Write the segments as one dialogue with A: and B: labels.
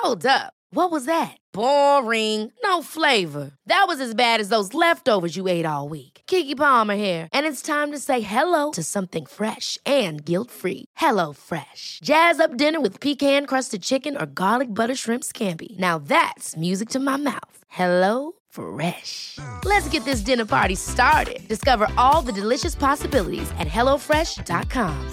A: Hold up. What was that? Boring. No flavor. That was as bad as those leftovers you ate all week. Keke Palmer here, and it's time to say hello to something fresh and guilt-free. Hello Fresh. Jazz up dinner with pecan-crusted chicken or garlic butter shrimp scampi. Now that's music to my mouth. Hello Fresh. Let's get this dinner party started. Discover all the delicious possibilities at hellofresh.com.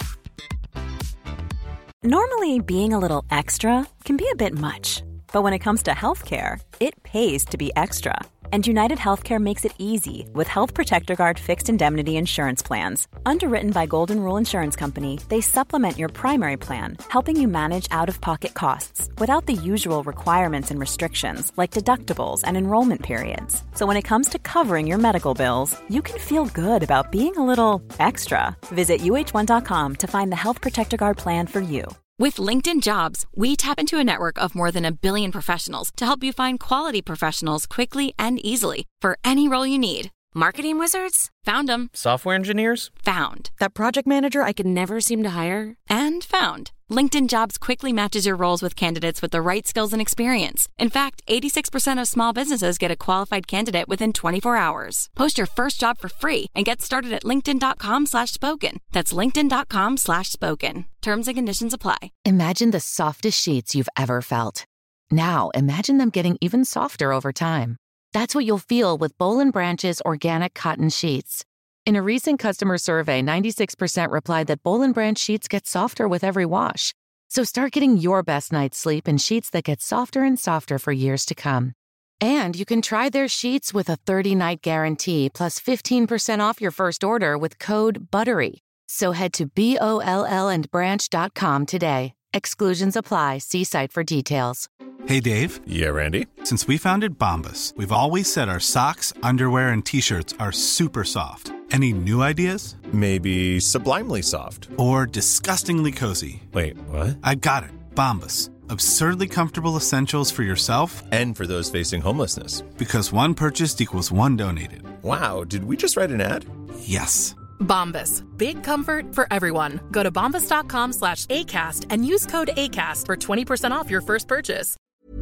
B: Normally, being a little extra can be a bit much. But when it comes to healthcare, it pays to be extra. And United Healthcare makes it easy with Health Protector Guard fixed indemnity insurance plans. Underwritten by Golden Rule Insurance Company, they supplement your primary plan, helping you manage out-of-pocket costs without the usual requirements and restrictions like deductibles and enrollment periods. So when it comes to covering your medical bills, you can feel good about being a little extra. Visit uh1.com to find the Health Protector Guard plan for you.
C: With LinkedIn Jobs, we tap into a network of more than 1 billion professionals to help you find quality professionals quickly and easily for any role you need. Marketing wizards? Found them.
D: Software engineers?
C: Found.
E: That project manager I could never seem to hire?
C: And found. LinkedIn Jobs quickly matches your roles with candidates with the right skills and experience. In fact, 86% of small businesses get a qualified candidate within 24 hours. Post your first job for free and get started at linkedin.com/spoken. That's linkedin.com/spoken. Terms and conditions apply.
F: Imagine the softest sheets you've ever felt. Now imagine them getting even softer over time. That's what you'll feel with Boll & Branch's organic cotton sheets. In a recent customer survey, 96% replied that Boll & Branch sheets get softer with every wash. So start getting your best night's sleep in sheets that get softer and softer for years to come. And you can try their sheets with a 30-night guarantee plus 15% off your first order with code BUTTERY. So head to BOLLandbranch.com today. Exclusions apply. See site for details.
G: Hey, Dave.
D: Yeah, Randy.
G: Since we founded Bombas, we've always said our socks, underwear, and T-shirts are super soft. Any new ideas?
D: Maybe sublimely soft.
G: Or disgustingly cozy.
D: Wait, what?
G: I got it. Bombas. Absurdly comfortable essentials for yourself
D: and for those facing homelessness.
G: Because one purchased equals one donated.
D: Wow, did we just write an ad?
G: Yes.
H: Bombas. Big comfort for everyone. Go to bombas.com/ACAST and use code ACAST for 20% off your first purchase.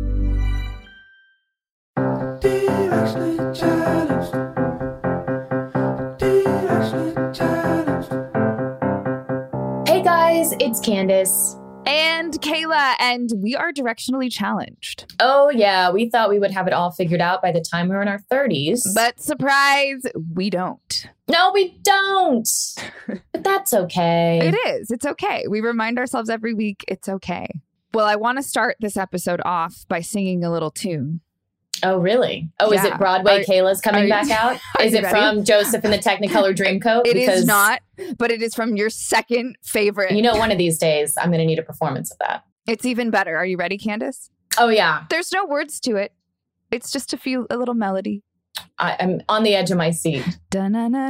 I: Hey guys, it's Candace.
J: And Kayla, and we are directionally challenged.
I: Oh yeah, we thought we would have it all figured out by the time we were in our 30s.
J: But surprise, we don't.
I: No, we don't. But that's okay.
J: It is. It's okay. We remind ourselves every week it's okay. Well, I want to start this episode off by singing a little tune.
I: Oh, really? Oh, yeah. Is it Broadway Kayla's coming back out? Is it from Joseph and the Technicolor Dreamcoat?
J: It is not, but it is from your second favorite.
I: You know, one of these days, I'm going to need a performance of that.
J: It's even better. Are you ready, Candace?
I: Oh, yeah.
J: There's no words to it. It's just a little melody.
I: I'm on the edge of my seat.
J: Go.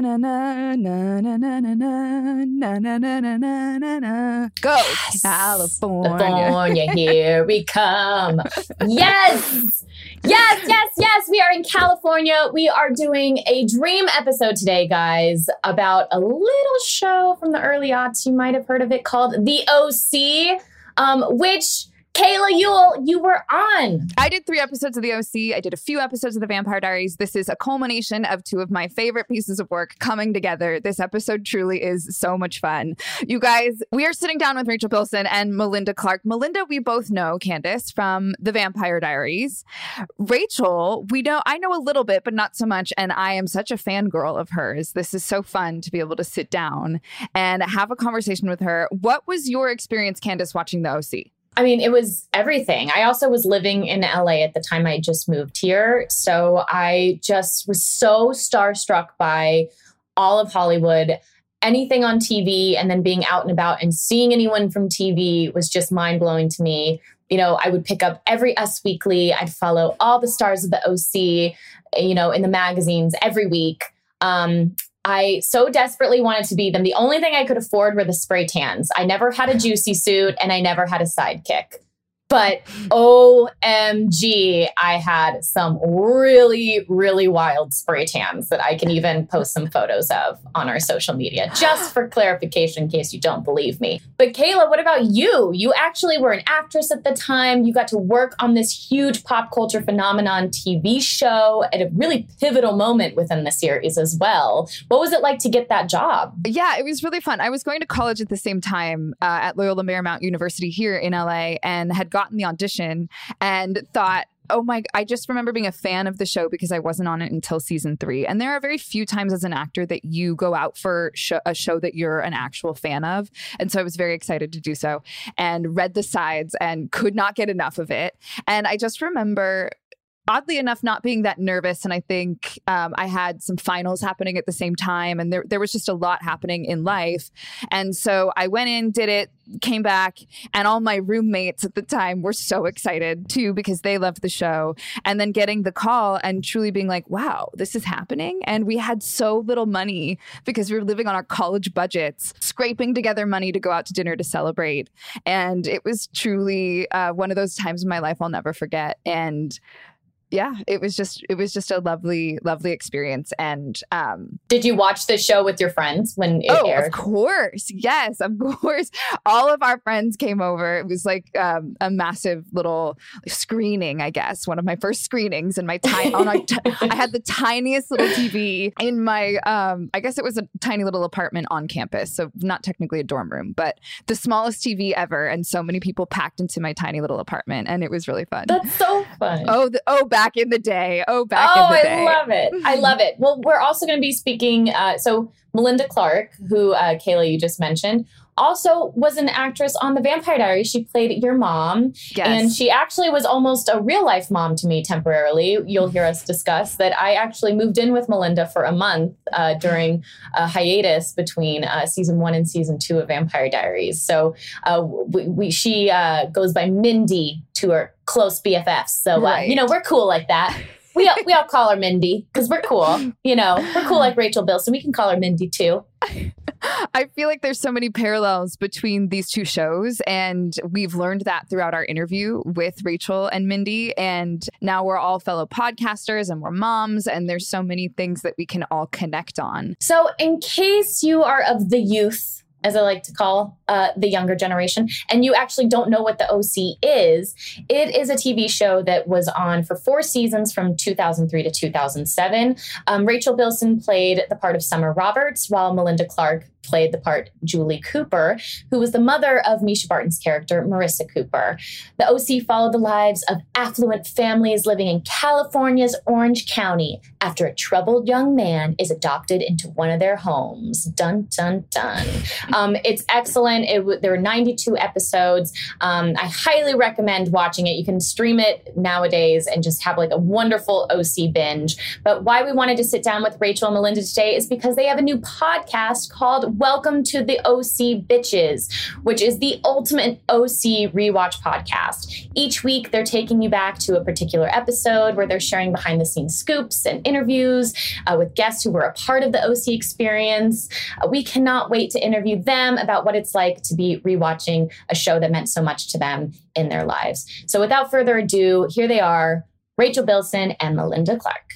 I: Yes.
J: California,
I: here we come. Yes. Yes. We are in California. We are doing a dream episode today, guys, about a little show from the early aughts. You might have heard of it, called The OC, which... Kayla, you were on.
J: I did 3 episodes of The OC. I did a few episodes of The Vampire Diaries. This is a culmination of 2 of my favorite pieces of work coming together. This episode truly is so much fun. You guys, we are sitting down with Rachel Bilson and Melinda Clarke. Melinda, we both know, Candace, from The Vampire Diaries. Rachel, I know a little bit, but not so much. And I am such a fangirl of hers. This is so fun to be able to sit down and have a conversation with her. What was your experience, Candace, watching The OC?
I: I mean, it was everything. I also was living in LA at the time. I just moved here. So I just was so starstruck by all of Hollywood, anything on TV, and then being out and about and seeing anyone from TV was just mind blowing to me. You know, I would pick up every Us Weekly. I'd follow all the stars of the OC, you know, in the magazines every week. I so desperately wanted to be them. The only thing I could afford were the spray tans. I never had a juicy suit and I never had a sidekick. But OMG, I had some really, really wild spray tans that I can even post some photos of on our social media, just for clarification in case you don't believe me. But Kayla, what about you? You actually were an actress at the time. You got to work on this huge pop culture phenomenon TV show at a really pivotal moment within the series as well. What was it like to get that job?
J: Yeah, it was really fun. I was going to college at the same time at Loyola Marymount University here in LA, and had gotten the audition and thought, I just remember being a fan of the show because I wasn't on it until season 3. And there are very few times as an actor that you go out for a show that you're an actual fan of. And so I was very excited to do so and read the sides and could not get enough of it. And I just remember, oddly enough, not being that nervous. And I think I had some finals happening at the same time. And there was just a lot happening in life. And so I went in, did it, came back, and all my roommates at the time were so excited too, because they loved the show. And then getting the call and truly being like, wow, this is happening. And we had so little money because we were living on our college budgets, scraping together money to go out to dinner to celebrate. And it was truly one of those times in my life I'll never forget. And yeah, it was just a lovely, lovely experience. And
I: did you watch the show with your friends when it aired?
J: Of course. Yes, of course. All of our friends came over. It was like a massive little screening, I guess. One of my first screenings in my I had the tiniest little TV in my, I guess it was a tiny little apartment on campus. So not technically a dorm room, but the smallest TV ever. And so many people packed into my tiny little apartment, and it was really fun.
I: That's so fun.
J: Back in the day. In the day.
I: I love it. I love it. Well, we're also going to be speaking. So Melinda Clarke, who Kayla, you just mentioned, also was an actress on The Vampire Diaries. She played your mom.
J: Yes.
I: And she actually was almost a real life mom to me temporarily. You'll hear us discuss that. I actually moved in with Melinda for a month during a hiatus between season 1 and season 2 of Vampire Diaries. So she goes by Mindy to her close BFFs. So,
J: right.
I: We're cool like that. We all call her Mindy because we're cool. We're cool like Rachel Bilson. We can call her Mindy too.
J: I feel like there's so many parallels between these two shows, and we've learned that throughout our interview with Rachel and Mindy. And now we're all fellow podcasters and we're moms, and there's so many things that we can all connect on.
I: So in case you are of the youth, as I like to call the younger generation, and you actually don't know what the OC is, it is a TV show that was on for 4 seasons from 2003 to 2007. Rachel Bilson played the part of Summer Roberts, while Melinda Clarke played the part Julie Cooper, who was the mother of Misha Barton's character, Marissa Cooper. The OC followed the lives of affluent families living in California's Orange County after a troubled young man is adopted into one of their homes. Dun, dun, dun. It's excellent. There are 92 episodes. I highly recommend watching it. You can stream it nowadays and just have like a wonderful OC binge. But why we wanted to sit down with Rachel and Melinda today is because they have a new podcast called Welcome to the OC Bitches, which is the ultimate OC rewatch podcast. Each week, they're taking you back to a particular episode where they're sharing behind the scenes scoops and interviews with guests who were a part of the OC experience. We cannot wait to interview them about what it's like to be rewatching a show that meant so much to them in their lives. So without further ado, here they are, Rachel Bilson and Melinda Clarke.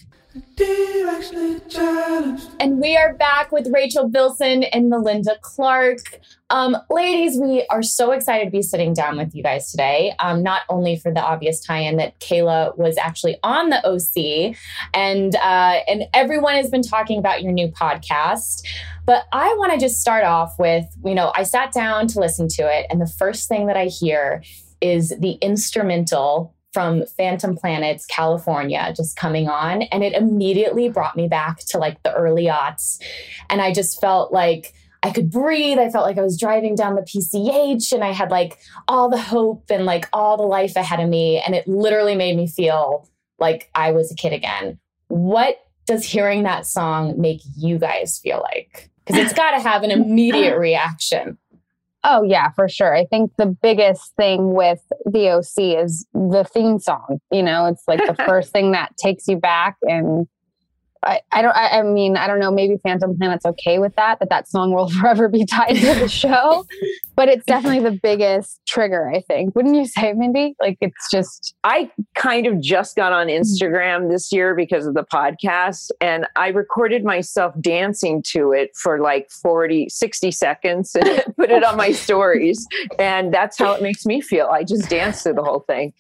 I: And we are back with Rachel Bilson and Melinda Clarke. Ladies, we are so excited to be sitting down with you guys today, not only for the obvious tie-in that Kayla was actually on the OC, and everyone has been talking about your new podcast. But I want to just start off with, I sat down to listen to it, and the first thing that I hear is the instrumental from Phantom Planet's California just coming on. And it immediately brought me back to like the early aughts. And I just felt like I could breathe. I felt like I was driving down the PCH, and I had like all the hope and like all the life ahead of me. And it literally made me feel like I was a kid again. What does hearing that song make you guys feel like? Because it's got to have an immediate reaction.
K: Oh, yeah, for sure. I think the biggest thing with the OC is the theme song. It's like the first thing that takes you back. And I mean, I don't know, maybe Phantom Planet's okay with that song will forever be tied to the show, but it's definitely the biggest trigger, I think. Wouldn't you say, Mindy? Like, it's just...
L: I kind of just got on Instagram this year because of the podcast, and I recorded myself dancing to it for like 60 seconds and put it on my stories. And that's how it makes me feel. I just dance through the whole thing.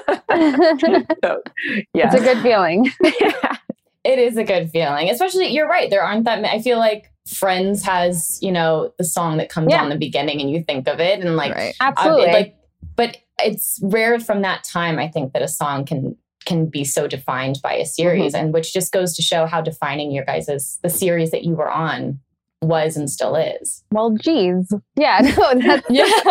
L: So, yeah.
K: It's a good feeling.
I: It is a good feeling, especially, you're right. There aren't that many. I feel like Friends has, the song that comes on the beginning and you think of it and like,
K: right. Absolutely.
I: But it's rare from that time, I think, that a song can be so defined by a series, and which just goes to show how defining your guys' the series that you were on was and still is.
K: Well, geez. Yeah, no, that's...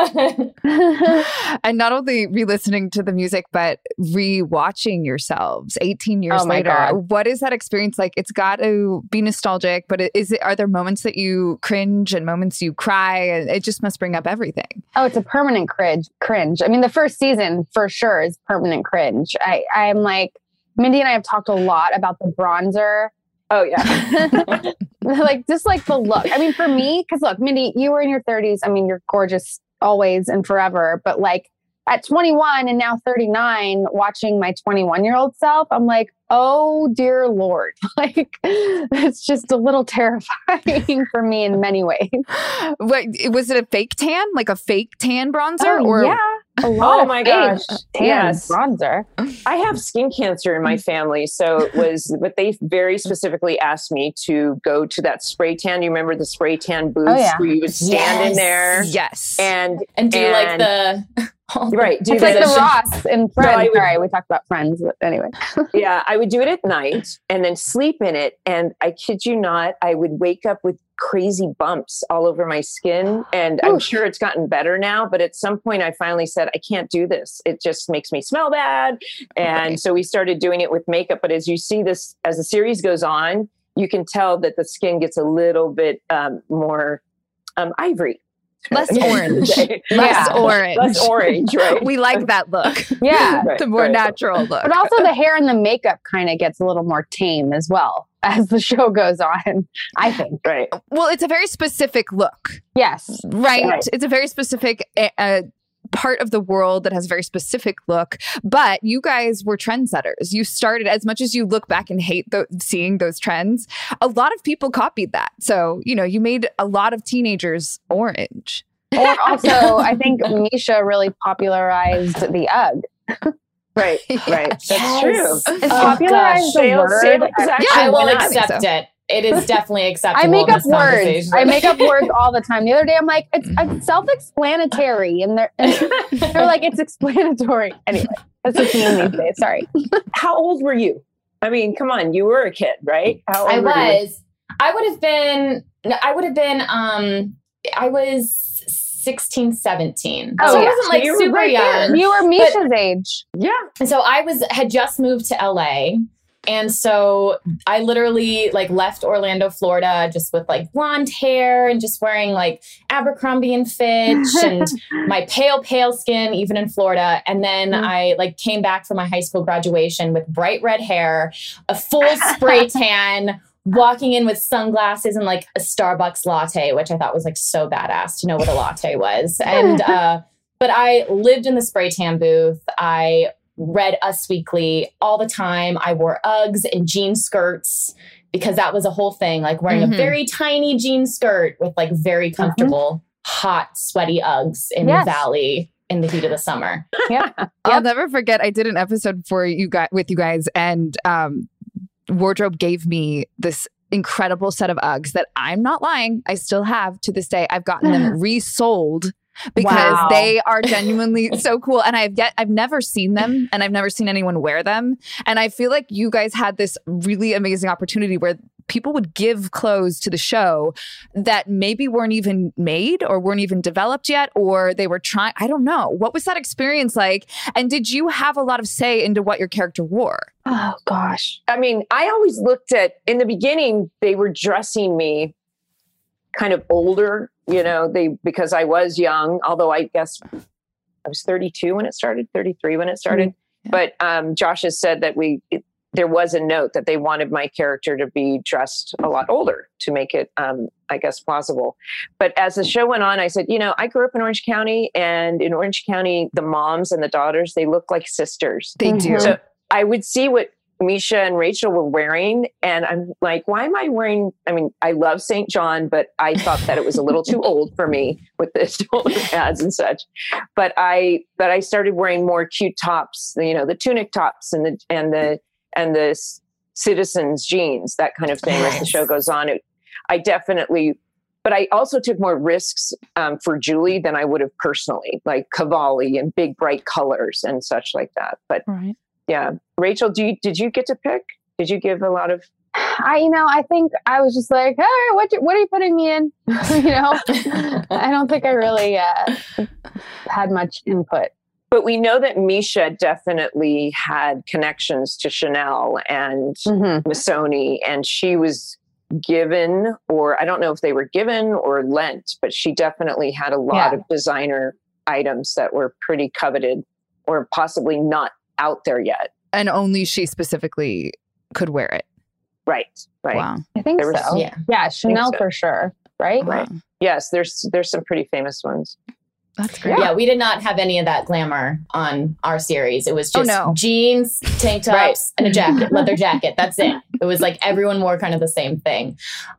J: Yeah. And not only re-listening to the music, but re-watching yourselves 18 years later. God. What is that experience like? It's got to be nostalgic, but are there moments that you cringe and moments you cry? And it just must bring up everything.
K: Oh, it's a permanent cringe. I mean, the first season for sure is permanent cringe. I'm like, Mindy and I have talked a lot about the bronzer.
L: Oh, yeah.
K: Like, just like the look. I mean, for me, because look, Mindy, you were in your 30s. I mean, you're gorgeous always and forever. But like at 21 and now 39, watching my 21-year-old self, I'm like, oh, dear Lord. Like, it's just a little terrifying for me in many ways.
J: Wait, was it a fake tan? Like a fake tan bronzer?
K: Oh, yeah. A lot
L: oh my gosh.
K: Yes. Bronzer.
L: I have skin cancer in my family. So it was, but they very specifically asked me to go to that spray tan. You remember the spray tan booths where you would stand in there?
J: Yes.
I: And do like the...
L: Right.
K: It's like the Ross in Friends. Sorry, we talked about Friends, but anyway.
L: Yeah, I would do it at night and then sleep in it. And I kid you not, I would wake up with crazy bumps all over my skin. And I'm sure it's gotten better now. But at some point, I finally said, I can't do this. It just makes me smell bad. And so we started doing it with makeup. But as you see this, as the series goes on, you can tell that the skin gets a little bit more ivory.
J: Less orange. Less
L: orange, right?
J: We like that look.
K: Yeah.
J: The more natural look.
K: But also the hair and the makeup kind of gets a little more tame as well as the show goes on, I think.
L: Right.
J: Well, it's a very specific look.
K: Yes.
J: Right. It's a very specific part of the world that has a very specific look, but you guys were trendsetters. You started, as much as you look back and hate seeing those trends, a lot of people copied that. So, you made a lot of teenagers orange.
K: Or also, I think Misha really popularized the UGG.
L: Right. That's true.
K: It's popularized the word.
I: Yeah, I will accept it. It is definitely acceptable.
K: I make up words. I make up words all the time. The other day, I'm like, it's self-explanatory, and they're like, it's explanatory. Anyway, that's just me these days. Sorry.
L: How old were you? I mean, come on, you were a kid, right? How old were you?
I: I was 16, 17.
K: Oh,
I: so I wasn't like super
K: right
I: young.
K: There. You were Misha's age.
L: Yeah.
I: And so had just moved to LA. And so I literally like left Orlando, Florida, just with like blonde hair and just wearing like Abercrombie and Fitch and my pale skin, even in Florida. And then I like came back from my high school graduation with bright red hair, a full spray tan, walking in with sunglasses and like a Starbucks latte, which I thought was like so badass to know what a latte was. And, but I lived in the spray tan booth. I read Us Weekly all the time. I wore Uggs and jean skirts because that was a whole thing, like wearing a very tiny jean skirt with like very comfortable, hot, sweaty Uggs in the valley in the heat of the summer.
K: Yeah.
J: I'll never forget. I did an episode with you guys, and Wardrobe gave me this incredible set of Uggs that, I'm not lying, I still have to this day. I've gotten them resold because they are genuinely so cool. And I've never seen them, and I've never seen anyone wear them. And I feel like you guys had this really amazing opportunity where people would give clothes to the show that maybe weren't even made or weren't even developed yet, or they were trying. I don't know. What was that experience like? And did you have a lot of say into what your character wore?
K: Oh, gosh.
L: I mean, I always looked at, in the beginning, they were dressing me kind of older, because I was young, although I guess I was 32 when it started, 33 when it started. Mm-hmm. But Josh has said that there was a note that they wanted my character to be dressed a lot older to make it, I guess, plausible. But as the show went on, I said, I grew up in Orange County, and in Orange County, the moms and the daughters, they look like sisters.
J: They do.
L: So I would see what Misha and Rachel were wearing, and I'm like, why am I wearing, I love St. John, but I thought that it was a little too old for me with the shoulder pads and such. But I started wearing more cute tops, the tunic tops and the citizens jeans, that kind of thing. As the show goes on, but I also took more risks for Julie than I would have personally, like Cavalli and big bright colors and such like that. But yeah, Rachel, did you get to pick? Did you give a lot of?
K: I think I was just like, hey, what are you putting me in? I don't think I really had much input.
L: But we know that Misha definitely had connections to Chanel and Missoni, and she was given, or I don't know if they were given or lent, but she definitely had a lot of designer items that were pretty coveted or possibly not out there yet.
J: And only she specifically could wear it.
L: Right.
J: Wow.
K: I think so. Yeah, Chanel for sure. Right?
L: Right. Yes, there's some pretty famous ones.
J: That's great.
I: Yeah, we did not have any of that glamour on our series. It was just jeans, tank tops, and a jacket, leather jacket. That's it. It was like everyone wore kind of the same thing.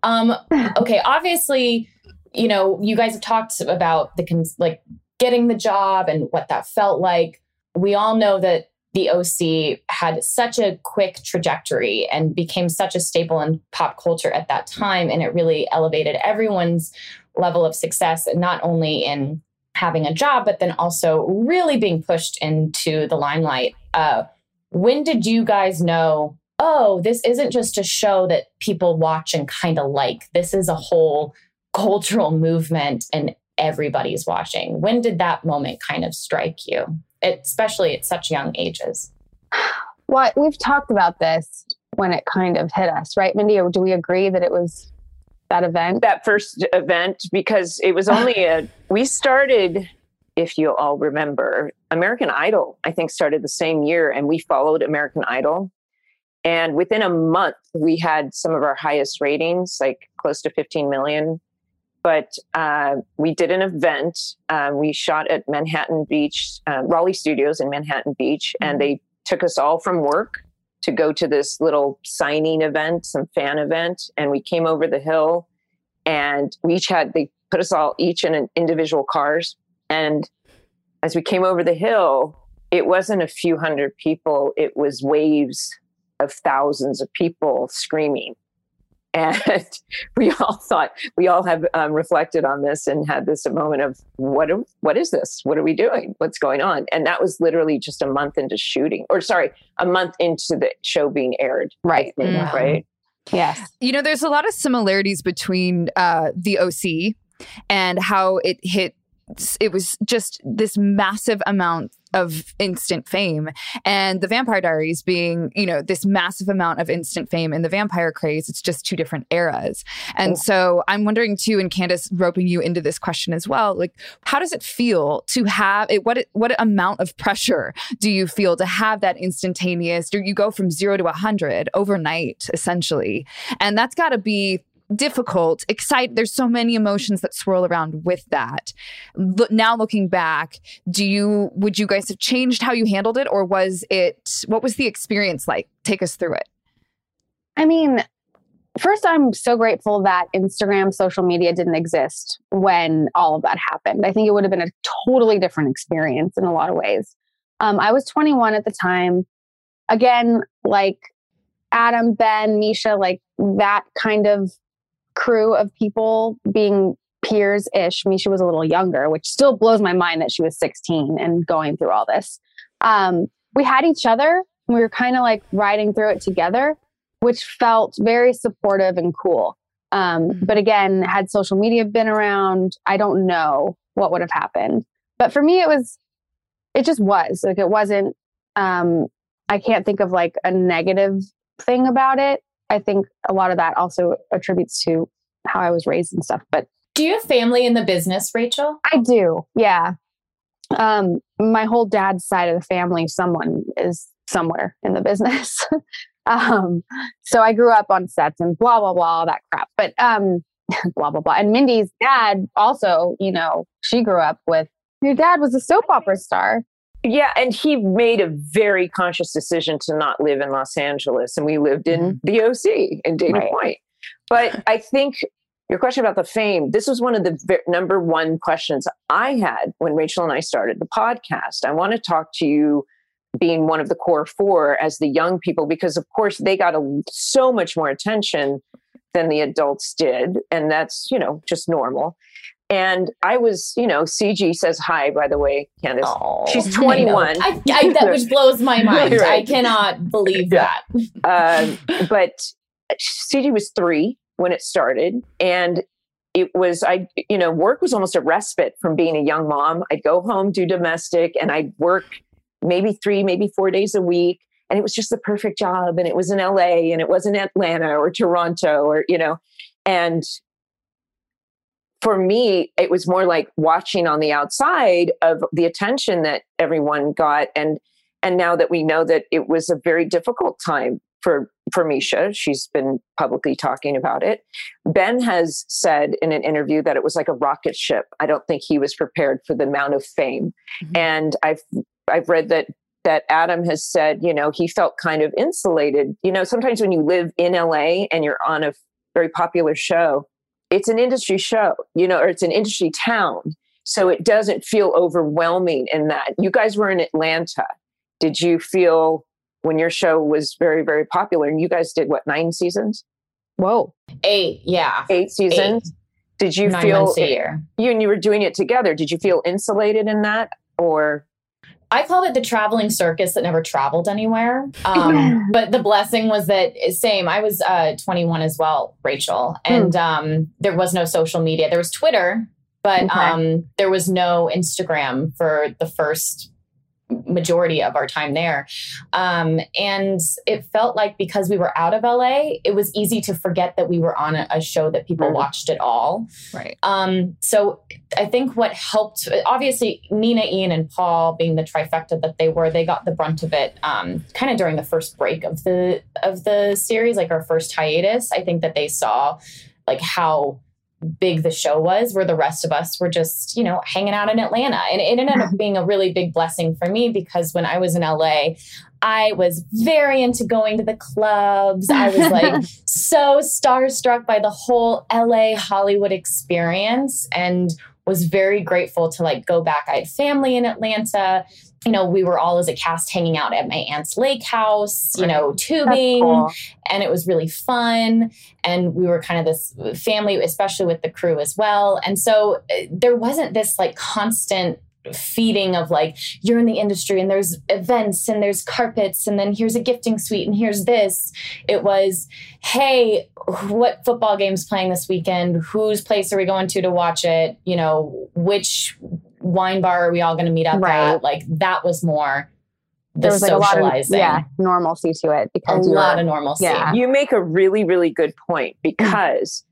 I: Okay, obviously, you guys have talked about getting the job and what that felt like. We all know that the OC had such a quick trajectory and became such a staple in pop culture at that time. And it really elevated everyone's level of success, not only in having a job, but then also really being pushed into the limelight. When did you guys know, this isn't just a show that people watch and kind of like, this is a whole cultural movement and everybody's watching? When did that moment kind of strike you, especially at such young ages?
K: Well, we've talked about this when it kind of hit us, right, Mindy? Or do we agree that it was that event?
L: That first event, because it was only we started, if you all remember, American Idol, I think, started the same year, and we followed American Idol. And within a month, we had some of our highest ratings, like close to 15 million. But we did an event. We shot at Manhattan Beach, Raleigh Studios in Manhattan Beach, and they took us all from work to go to this little signing event, some fan event. And we came over the hill, and they put us all each in individual cars. And as we came over the hill, it wasn't a few hundred people. It was waves of thousands of people screaming. And we all have reflected on this and had this moment of what is this? What are we doing? What's going on? And that was literally just a month into a month into the show being aired.
K: Right.
L: Right.
K: Yes.
J: There's a lot of similarities between the OC and how it hit. It was just this massive amount of instant fame, and the Vampire Diaries being, this massive amount of instant fame in the vampire craze. It's just two different eras. And so I'm wondering too, and Candace, roping you into this question as well, like, how does it feel to have it? What amount of pressure do you feel to have that instantaneous? You go from 0 to 100 overnight, essentially. And that's got to be difficult, excited. There's so many emotions that swirl around with that. Now looking back, would you guys have changed how you handled it, or what was the experience like? Take us through it.
K: I mean, first, I'm so grateful that Instagram, social media didn't exist when all of that happened. I think it would have been a totally different experience in a lot of ways. I was 21 at the time. Again, like Adam, Ben, Misha, like that kind of crew of people being peers-ish. Misha was a little younger, which still blows my mind that she was 16 and going through all this. We had each other. And we were kind of like riding through it together, which felt very supportive and cool. But again, had social media been around, I don't know what would have happened. But for me, it just was. Like, it wasn't, I can't think of like a negative thing about it. I think a lot of that also attributes to how I was raised and stuff. But
I: do you have family in the business, Rachel?
K: I do. Yeah. My whole dad's side of the family, someone is somewhere in the business. So I grew up on sets and blah, blah, blah, all that crap. But blah, blah, blah. And Mindy's dad also, you know, she grew up with, your dad was a soap opera star.
L: Yeah. And he made a very conscious decision to not live in Los Angeles. And we lived in the OC in Dana Point. But I think your question about the fame, this was one of the number one questions I had when Rachel and I started the podcast. I want to talk to you being one of the core four as the young people, because of course they got so much more attention than the adults did. And that's, you know, just normal. And I was, you know, CG says hi, by the way, Candace.
I: Oh,
L: she's 21.
I: That which blows my mind. Right. I cannot believe that.
L: But CG was 3 when it started. And it was, work was almost a respite from being a young mom. I'd go home, do domestic, and I'd work maybe 3, maybe 4 days a week. And it was just the perfect job. And it was in LA and it wasn't Atlanta or Toronto or, you know, and for me, it was more like watching on the outside of the attention that everyone got. And now that we know that it was a very difficult time for Misha, she's been publicly talking about it. Ben has said in an interview that it was like a rocket ship. I don't think he was prepared for the amount of fame. Mm-hmm. And I've read that Adam has said, you know, he felt kind of insulated. You know, sometimes when you live in LA and you're on a very popular show, it's an industry show, you know, or it's an industry town. So it doesn't feel overwhelming in that. You guys were in Atlanta. Did you feel when your show was very, very popular and you guys did what, 9 seasons?
K: Whoa.
I: 8. Yeah.
L: 8 seasons. 8. Did you
I: 9
L: feel
I: months a year.
L: You were doing it together. Did you feel insulated in that or?
I: I called it the traveling circus that never traveled anywhere. But the blessing was that same. I was 21 as well, Rachel. And there was no social media. There was Twitter, but there was no Instagram for the first majority of our time there. And it felt like because we were out of LA, it was easy to forget that we were on a show that people watched at all.
J: Right.
I: So I think what helped, obviously Nina, Ian, and Paul being the trifecta that they got the brunt of it kind of during the first break of the series, like our first hiatus. I think that they saw like how big the show was, where the rest of us were just, you know, hanging out in Atlanta. And it ended up being a really big blessing for me because when I was in LA, I was very into going to the clubs. I was like so starstruck by the whole LA Hollywood experience and was very grateful to like go back. I had family in Atlanta. You know, we were all as a cast hanging out at my aunt's lake house, you know, tubing, cool. And it was really fun. And we were kind of this family, especially with the crew as well. And so there wasn't this like constant feeding of like, you're in the industry and there's events and there's carpets and then here's a gifting suite and here's this. It was, hey, what football game's playing this weekend? Whose place are we going to watch it? You know, which wine bar are we all going to meet up at? Like that was more the socializing.
K: Like a lot of, normalcy to it.
I: Because a lot of normalcy.
L: Yeah. You make a really, really good point because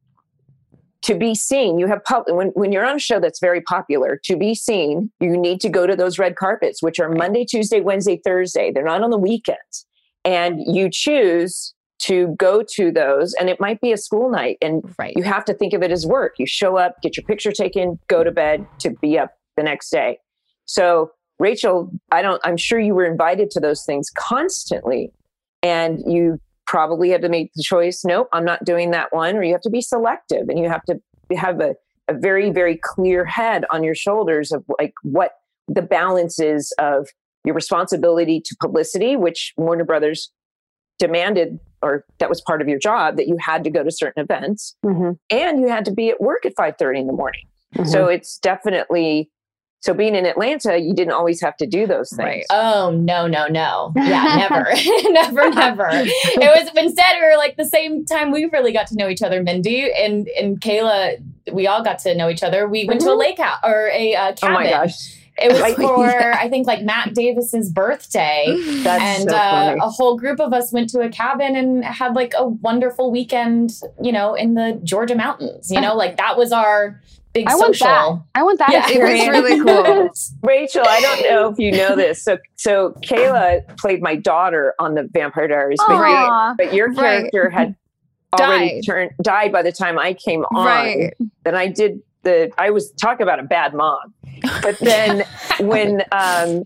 L: to be seen, you have when you're on a show that's very popular, to be seen, you need to go to those red carpets, which are Monday, Tuesday, Wednesday, Thursday. They're not on the weekends. And you choose to go to those, and it might be a school night, and you have to think of it as work. You show up, get your picture taken, go to bed to be up the next day. So Rachel, I'm sure you were invited to those things constantly, and you probably had to make the choice, nope, I'm not doing that one, or you have to be selective, and you have to have a very, very clear head on your shoulders of like what the balance is of your responsibility to publicity, which Warner Brothers demanded, or that was part of your job, that you had to go to certain events, and you had to be at work at 5:30 in the morning. So it's definitely, so being in Atlanta, you didn't always have to do those things.
I: Right. Oh, no. Yeah, never. never. It was, instead, we were like the same time we really got to know each other, Mindy and Kayla, we all got to know each other. We went to a lake house or a cabin.
L: Oh my gosh.
I: It was for, I think, like Matt Davis's birthday.
L: That's so funny.
I: A whole group of us went to a cabin and had like a wonderful weekend, you know, in the Georgia mountains, you know, like that was our big
K: I
I: social.
K: I want that.
J: Yeah, it was really cool.
L: Rachel, I don't know if you know this. So Kayla played my daughter on the Vampire Diaries, but your character had already died by the time I came on.
J: Right.
L: Then I was talking about a bad mom. But then when I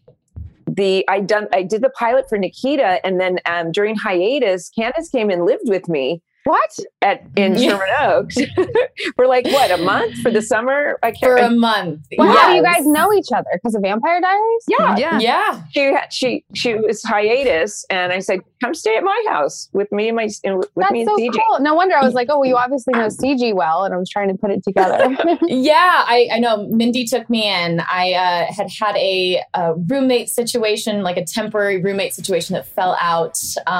L: did the pilot for Nikita, and then during hiatus, Candace came and lived with me.
K: What?
L: In Sherman Oaks for like a month for the summer?
I: For a month.
K: Well, how do you guys know each other? Because of Vampire Diaries?
I: Yeah.
L: She was hiatus, and I said, "Come stay at my house with me and
K: That's
L: and
K: so
L: CG."
K: Cool. No wonder I was like, "Oh, you obviously know CG well," and I was trying to put it together.
I: Yeah, I know. Mindy took me in. I had a roommate situation, like a temporary roommate situation that fell out.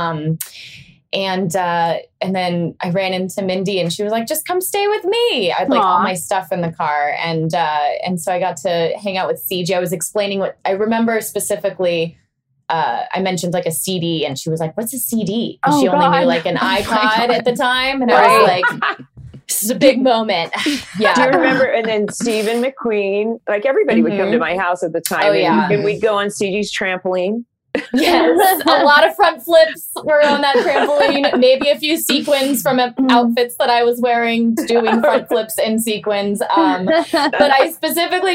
I: And then I ran into Mindy, and she was like, "Just come stay with me." I had all my stuff in the car. And so I got to hang out with CJ. I was explaining what I remember specifically. I mentioned a CD, and she was like, "What's a CD?" Because she only knew an iPod at the time. And I was like, this is a big moment. Yeah.
L: Do you remember? And then Stephen McQueen, everybody would come to my house at the time.
I: Oh, yeah.
L: And we'd go on CG's trampoline.
I: Yes, a lot of front flips were on that trampoline. Maybe a few sequins from outfits that I was wearing, doing front flips in sequins. But I specifically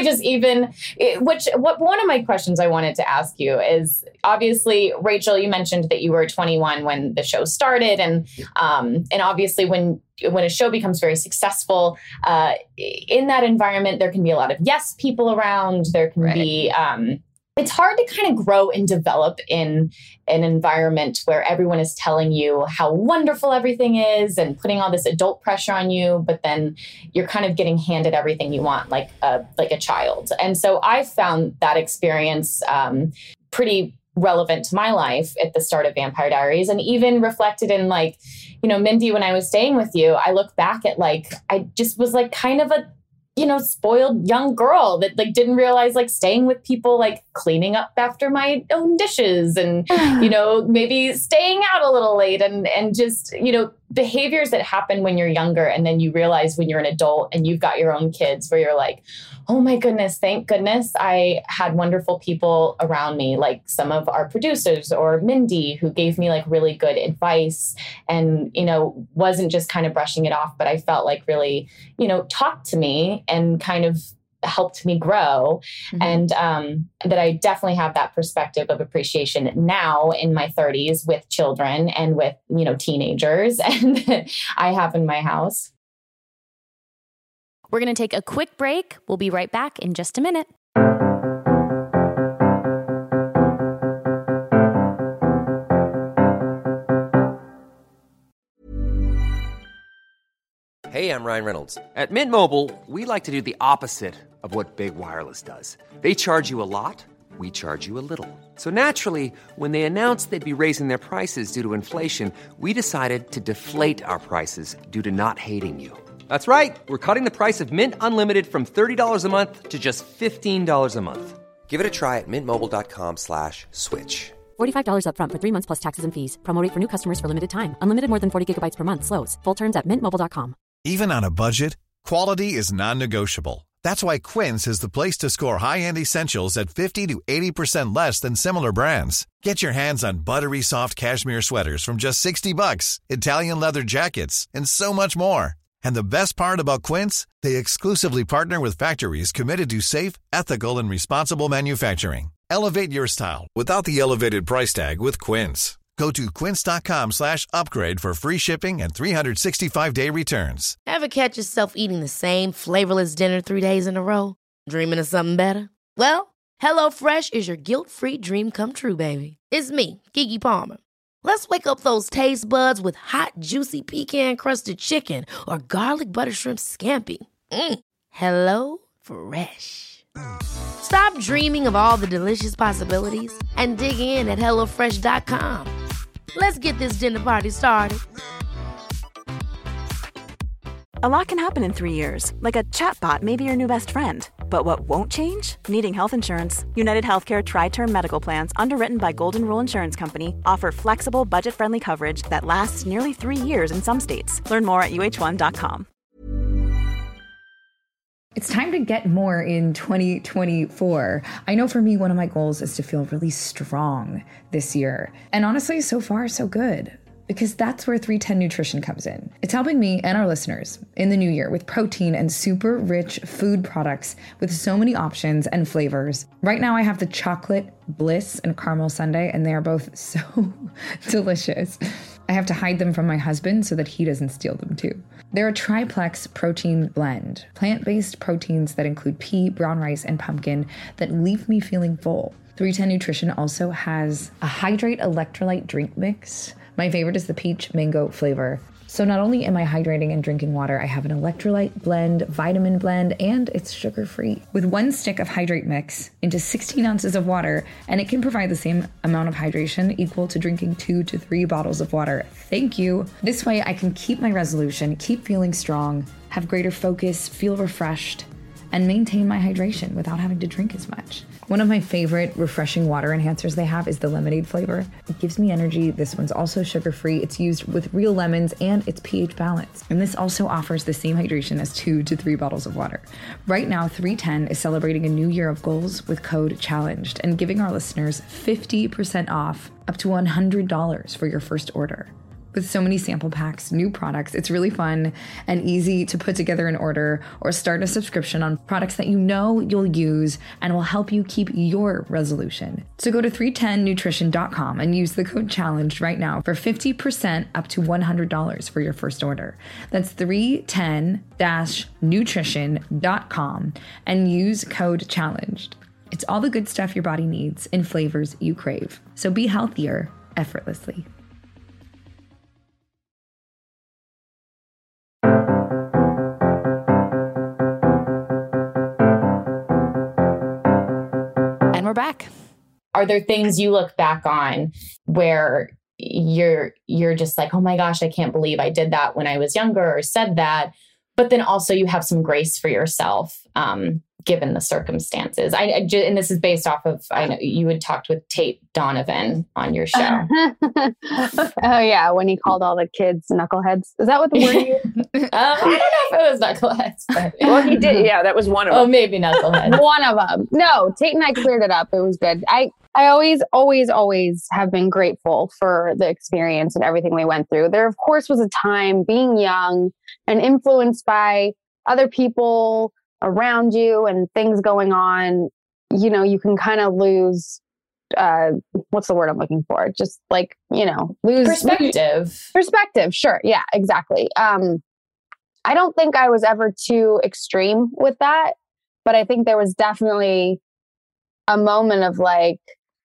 I: one of my questions I wanted to ask you is, obviously, Rachel, you mentioned that you were 21 when the show started, and obviously when a show becomes very successful, in that environment, there can be a lot of yes people around. There can be it's hard to kind of grow and develop in an environment where everyone is telling you how wonderful everything is and putting all this adult pressure on you, but then you're kind of getting handed everything you want like a child. And so I found that experience pretty relevant to my life at the start of Vampire Diaries, and even reflected in Mindy, when I was staying with you, I look back at I just was kind of a spoiled young girl that didn't realize staying with people, cleaning up after my own dishes and, maybe staying out a little late and just, behaviors that happen when you're younger. And then you realize when you're an adult and you've got your own kids where you're like, oh my goodness, thank goodness I had wonderful people around me, like some of our producers or Mindy, who gave me really good advice and, wasn't just kind of brushing it off, but I felt really, talked to me and kind of helped me grow. Mm-hmm. And that I definitely have that perspective of appreciation now in my 30s with children and with, teenagers and I have in my house.
C: We're going to take a quick break. We'll be right back in just a minute.
M: Hey, I'm Ryan Reynolds. At Mint Mobile, we like to do the opposite of what Big Wireless does. They charge you a lot, we charge you a little. So naturally, when they announced they'd be raising their prices due to inflation, we decided to deflate our prices due to not hating you. That's right. We're cutting the price of Mint Unlimited from $30 a month to just $15 a month. Give it a try at mintmobile.com/switch.
E: $45 up front for 3 months plus taxes and fees. Promo rate for new customers for limited time. Unlimited more than 40 gigabytes per month. Slows full terms at mintmobile.com.
N: Even on a budget, quality is non-negotiable. That's why Quince is the place to score high-end essentials at 50 to 80% less than similar brands. Get your hands on buttery soft cashmere sweaters from just $60, Italian leather jackets, and so much more. And the best part about Quince, they exclusively partner with factories committed to safe, ethical, and responsible manufacturing. Elevate your style without the elevated price tag with Quince. Go to quince.com/upgrade for free shipping and 365-day returns.
A: Ever catch yourself eating the same flavorless dinner 3 days in a row? Dreaming of something better? Well, HelloFresh is your guilt-free dream come true, baby. It's me, Keke Palmer. Let's wake up those taste buds with hot, juicy pecan-crusted chicken or garlic butter shrimp scampi. HelloFresh. Stop dreaming of all the delicious possibilities and dig in at HelloFresh.com. Let's get this dinner party started.
B: A lot can happen in 3 years, like a chatbot may be your new best friend. But what won't change? Needing health insurance. United Healthcare Tri-Term Medical Plans, underwritten by Golden Rule Insurance Company, offer flexible, budget-friendly coverage that lasts nearly 3 years in some states. Learn more at uh1.com.
O: It's time to get more in 2024. I know for me, one of my goals is to feel really strong this year. And honestly, so far, so good. Because that's where 310 Nutrition comes in. It's helping me and our listeners in the new year with protein and super rich food products with so many options and flavors. Right now I have the chocolate bliss and caramel sundae, and they are both so delicious. I have to hide them from my husband so that he doesn't steal them too. They're a triplex protein blend, plant-based proteins that include pea, brown rice, and pumpkin that leave me feeling full. 310 Nutrition also has a Hydrate electrolyte drink mix. My favorite is the peach mango flavor. So not only am I hydrating and drinking water, I have an electrolyte blend, vitamin blend, and it's sugar-free. With 1 stick of Hydrate mix into 16 ounces of water, and it can provide the same amount of hydration equal to drinking 2 to 3 bottles of water. Thank you. This way I can keep my resolution, keep feeling strong, have greater focus, feel refreshed, and maintain my hydration without having to drink as much. One of my favorite refreshing water enhancers they have is the lemonade flavor. It gives me energy. This one's also sugar-free. It's used with real lemons and it's pH balanced. And this also offers the same hydration as 2 to 3 bottles of water. Right now, 310 is celebrating a new year of goals with code CHALLENGED and giving our listeners 50% off, up to $100 for your first order. With so many sample packs, new products, it's really fun and easy to put together an order or start a subscription on products that you know you'll use and will help you keep your resolution. So go to 310nutrition.com and use the code CHALLENGED right now for 50% up to $100 for your first order. That's 310-nutrition.com and use code CHALLENGED. It's all the good stuff your body needs in flavors you crave. So be healthier effortlessly.
J: We're back.
I: Are there things you look back on where you're just like, oh my gosh, I can't believe I did that when I was younger or said that, but then also you have some grace for yourself, given the circumstances? And this is based off of, I know you had talked with Tate Donovan on your show.
K: Oh yeah, when he called all the kids knuckleheads. Is that what the word you used?
I: I don't know if it was knuckleheads. But...
L: Well, he did. Yeah, that was one of them.
I: Oh, maybe knuckleheads.
K: One of them. No, Tate and I cleared it up. It was good. I always have been grateful for the experience and everything we went through. There, of course, was a time being young and influenced by other people around you and things going on. You know, you can kind of lose, what's the word I'm looking for? Just like, lose
I: perspective.
K: Perspective. Sure. Yeah, exactly. I don't think I was ever too extreme with that, but I think there was definitely a moment of like,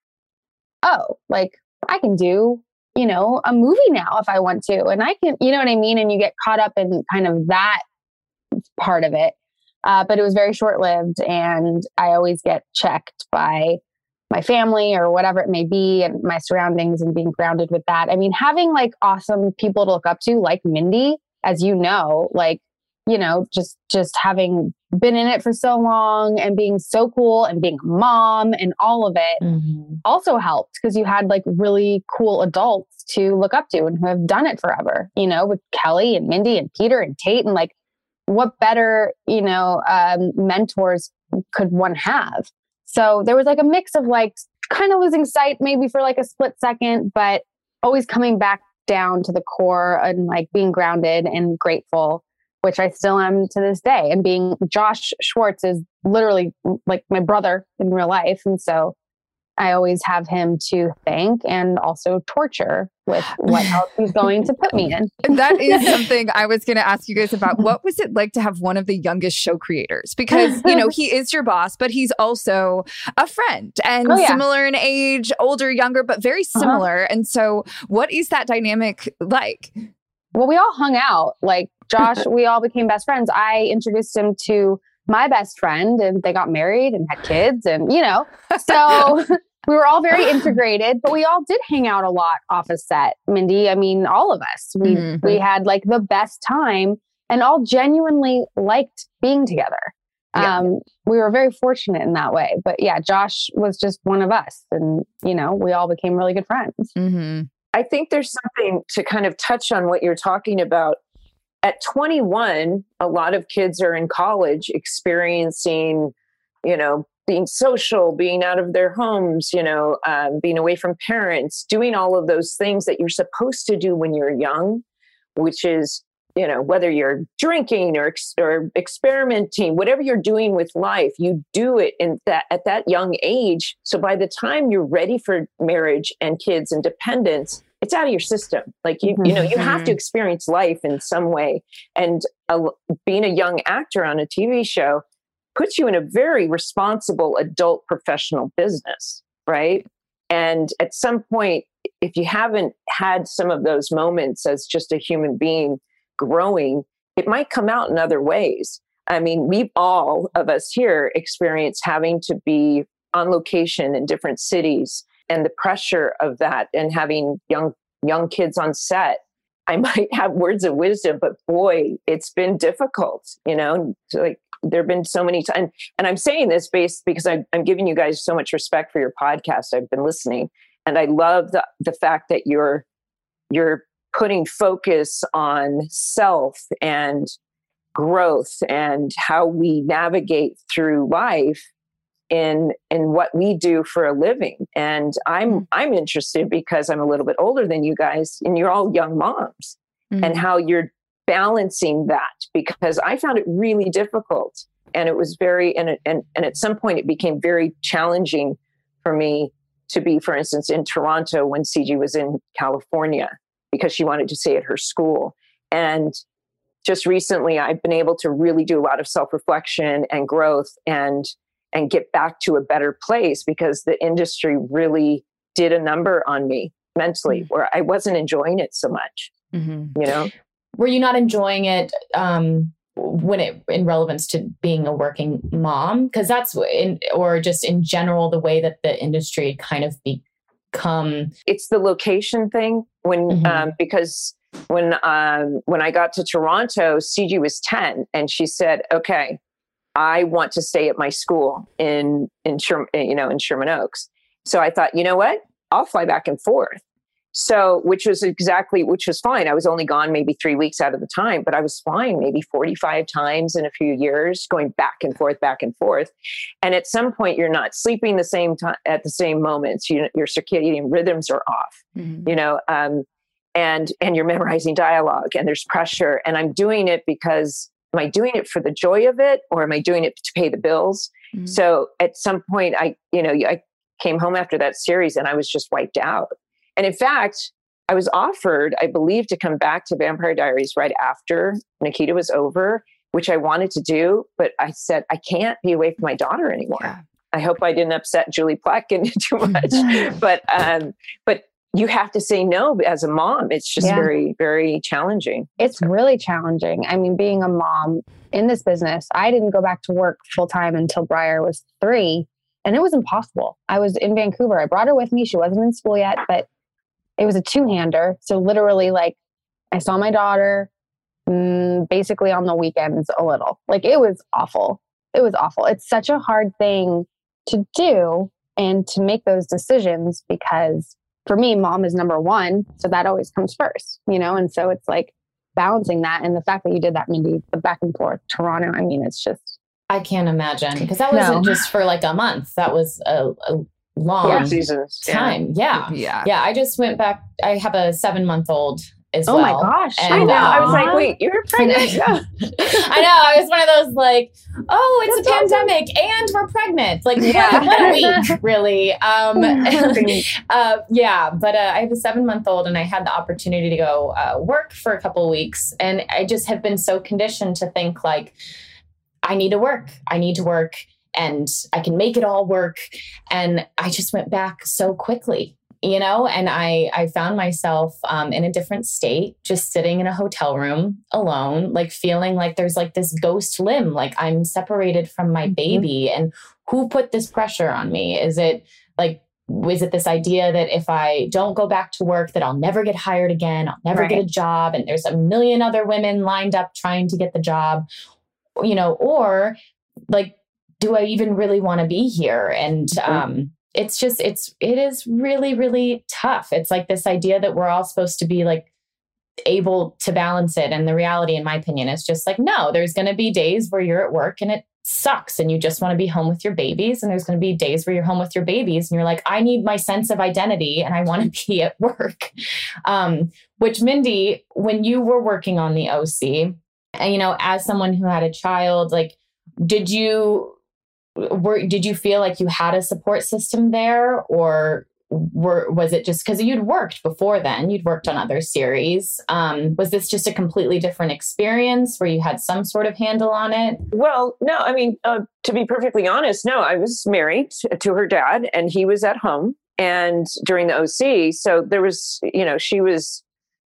K: oh, like I can do, a movie now if I want to, and I can, you know what I mean? And you get caught up in kind of that part of it. But it was very short-lived, and I always get checked by my family or whatever it may be and my surroundings and being grounded with that. I mean, having like awesome people to look up to, like Mindy, as you know, like, just having been in it for so long and being so cool and being a mom and all of it also helped because you had like really cool adults to look up to and who have done it forever, with Kelly and Mindy and Peter and Tate, and like, what better, mentors could one have? So there was like a mix of like kind of losing sight maybe for like a split second, but always coming back down to the core and like being grounded and grateful, which I still am to this day. And being Josh Schwartz is literally like my brother in real life. And so I always have him to thank and also torture with what else he's going to put me in.
J: That is something I was going to ask you guys about. What was it like to have one of the youngest show creators? Because, he is your boss, but he's also a friend and similar in age, older, younger, but very similar. And so what is that dynamic like?
K: Well, we all hung out. Like Josh, we all became best friends. I introduced him to my best friend and they got married and had kids and, so we were all very integrated, but we all did hang out a lot off a set. Mindy, I mean, all of us, we had like the best time and all genuinely liked being together. Yeah. We were very fortunate in that way, but yeah, Josh was just one of us and, we all became really good friends.
L: I think there's something to kind of touch on what you're talking about. at 21, a lot of kids are in college experiencing, being social, being out of their homes, being away from parents, doing all of those things that you're supposed to do when you're young, which is, whether you're drinking or experimenting, whatever you're doing with life, you do it at that young age. So by the time you're ready for marriage and kids and dependence, it's out of your system. Like, you have to experience life in some way. And being a young actor on a TV show puts you in a very responsible adult professional business, right? And at some point, if you haven't had some of those moments as just a human being growing, it might come out in other ways. I mean, we've all of us here experienced having to be on location in different cities and the pressure of that, and having young kids on set. I might have words of wisdom, but boy, it's been difficult, like there've been so many times. And I'm saying this because I'm giving you guys so much respect for your podcast. I've been listening, and I love the fact that you're putting focus on self and growth and how we navigate through life in what we do for a living. And I'm interested because I'm a little bit older than you guys, and you're all young moms, and how you're balancing that, because I found it really difficult. And it was and at some point it became very challenging for me to be, for instance, in Toronto when CG was in California, because she wanted to stay at her school. And just recently, I've been able to really do a lot of self-reflection and growth and get back to a better place, because the industry really did a number on me mentally, where I wasn't enjoying it so much.
I: Were you not enjoying it in relevance to being a working mom? Because that's or just in general, the way that the industry had kind of become.
L: It's the location thing. Because when I got to Toronto, CG was 10, and she said, "Okay, I want to stay at my school in Sherman Oaks." So I thought, you know what? I'll fly back and forth. So, which was fine. I was only gone maybe 3 weeks out of the time, but I was flying maybe 45 times in a few years, going back and forth. And at some point, you're not sleeping the same time at the same moments. Your circadian rhythms are off, and you're memorizing dialogue, and there's pressure. And I'm doing it because, am I doing it for the joy of it, or am I doing it to pay the bills? So at some point, I came home after that series, and I was just wiped out. And in fact, I was offered, I believe, to come back to Vampire Diaries right after Nikita was over, which I wanted to do. But I said, I can't be away from my daughter anymore. Yeah. I hope I didn't upset Julie Plotkin too much. But you have to say no as a mom. It's just very, very challenging.
K: It's really challenging. I mean, being a mom in this business, I didn't go back to work full time until Briar was 3. And it was impossible. I was in Vancouver. I brought her with me. She wasn't in school yet, but it was a 2-hander. So literally, like, I saw my daughter basically on the weekends a little. Like, it was awful. It's such a hard thing to do and to make those decisions, because for me, mom is number one. So that always comes first, And so it's like balancing that. And the fact that you did that, Mindy, the back and forth Toronto, I mean, it's just.
I: I can't imagine, because that wasn't just for like a month. That was a long time. Yeah. I just went back. I have a 7-month-old as well.
K: Oh my gosh.
I: And,
L: I know. I was like, wait, you're pregnant?
I: I know. I was one of those like, oh, it's a pandemic and we're pregnant. Like, what a week, really. But I have a 7-month-old, and I had the opportunity to go work for a couple of weeks. And I just have been so conditioned to think like, I need to work, and I can make it all work. And I just went back so quickly, and I found myself in a different state, just sitting in a hotel room alone, like feeling like there's like this ghost limb, like I'm separated from my baby. And who put this pressure on me? Is it this idea that if I don't go back to work, that I'll never get hired again, I'll never get a job, and there's a million other women lined up trying to get the job? Or like, do I even really want to be here? And it is really, really tough. It's like this idea that we're all supposed to be like able to balance it. And the reality, in my opinion, is just like, no, there's going to be days where you're at work and it sucks and you just want to be home with your babies. And there's going to be days where you're home with your babies and you're like, I need my sense of identity and I want to be at work. Which, Mindy, when you were working on the OC, and, you know, as someone who had a child, like, did you feel like you had a support system there, or was it just because you'd worked before then? You'd worked on other series. Was this just a completely different experience where you had some sort of handle on it?
L: Well, no, I mean, to be perfectly honest, no, I was married to her dad and he was at home and during the OC. So there was, you know, she was,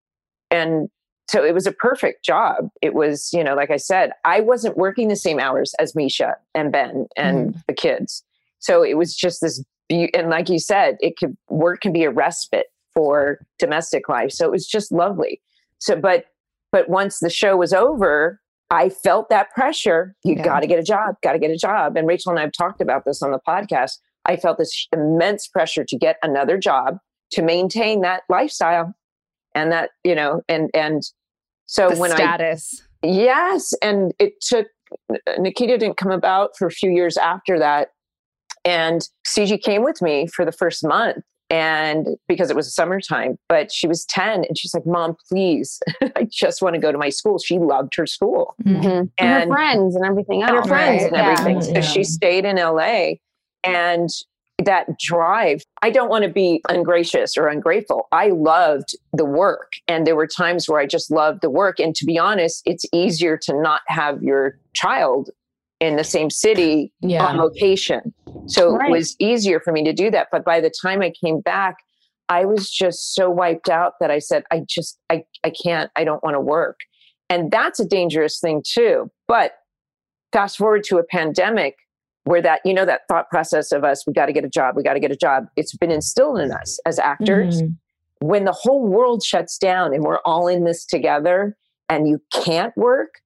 L: and so it was a perfect job. It was, you know, like I said, I wasn't working the same hours as Misha and Ben and the kids. So it was just this, and like you said, work can be a respite for domestic life. So it was just lovely. So, but once the show was over, I felt that pressure. You got to get a job. And Rachel and I have talked about this on the podcast. I felt this immense pressure to get another job to maintain that lifestyle and that, you know, and so
J: the status.
L: Yes. And it took, Nikita didn't come about for a few years after that. And CG came with me for the first month, and because it was summertime, but she was 10 and she's like, Mom, please, I just want to go to my school. She loved her school
K: and her friends and everything else.
L: And her friends and everything.
K: Yeah.
L: So she stayed in LA, and that drive, I don't want to be ungracious or ungrateful. I loved the work. And there were times where I just loved the work. And to be honest, it's easier to not have your child in the same city on location. So it was easier for me to do that. But by the time I came back, I was just so wiped out that I said, I can't, I don't want to work. And that's a dangerous thing too. But fast forward to a pandemic where that, you know, that thought process of us, we got to get a job. It's been instilled in us as actors. When the whole world shuts down and we're all in this together and you can't work,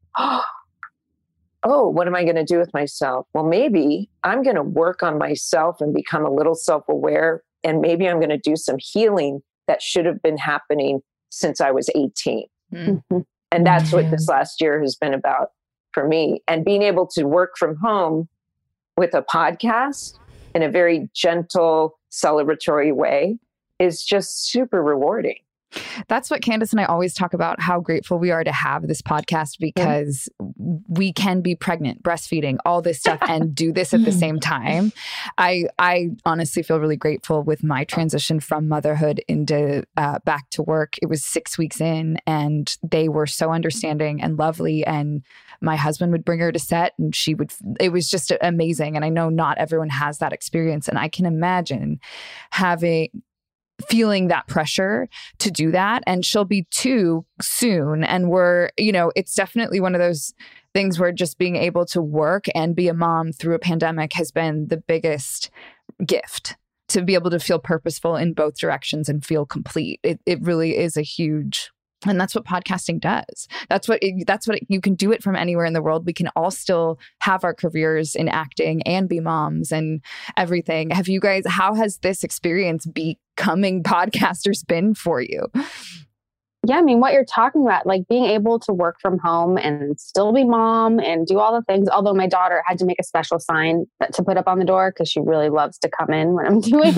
L: oh, what am I going to do with myself? Well, maybe I'm going to work on myself and become a little self-aware. And maybe I'm going to do some healing that should have been happening since I was 18. And that's what this last year has been about for me. And being able to work from home with a podcast in a very gentle, celebratory way is just super rewarding.
J: That's what Candace and I always talk about, how grateful we are to have this podcast, because we can be pregnant, breastfeeding, all this stuff, and do this at the same time. I honestly feel really grateful with my transition from motherhood into back to work. It was 6 weeks in, and they were so understanding and lovely. And my husband would bring her to set, and it was just amazing. And I know not everyone has that experience. And I can imagine feeling that pressure to do that. And she'll be 2 soon. And it's definitely one of those things where just being able to work and be a mom through a pandemic has been the biggest gift, to be able to feel purposeful in both directions and feel complete. It really is a huge. And that's what podcasting does. That's what you can do it from anywhere in the world. We can all still have our careers in acting and be moms and everything. How has this experience becoming podcasters been for you?
K: Yeah, I mean, what you're talking about, like being able to work from home and still be mom and do all the things. Although my daughter had to make a special sign to put up on the door because she really loves to come in when I'm doing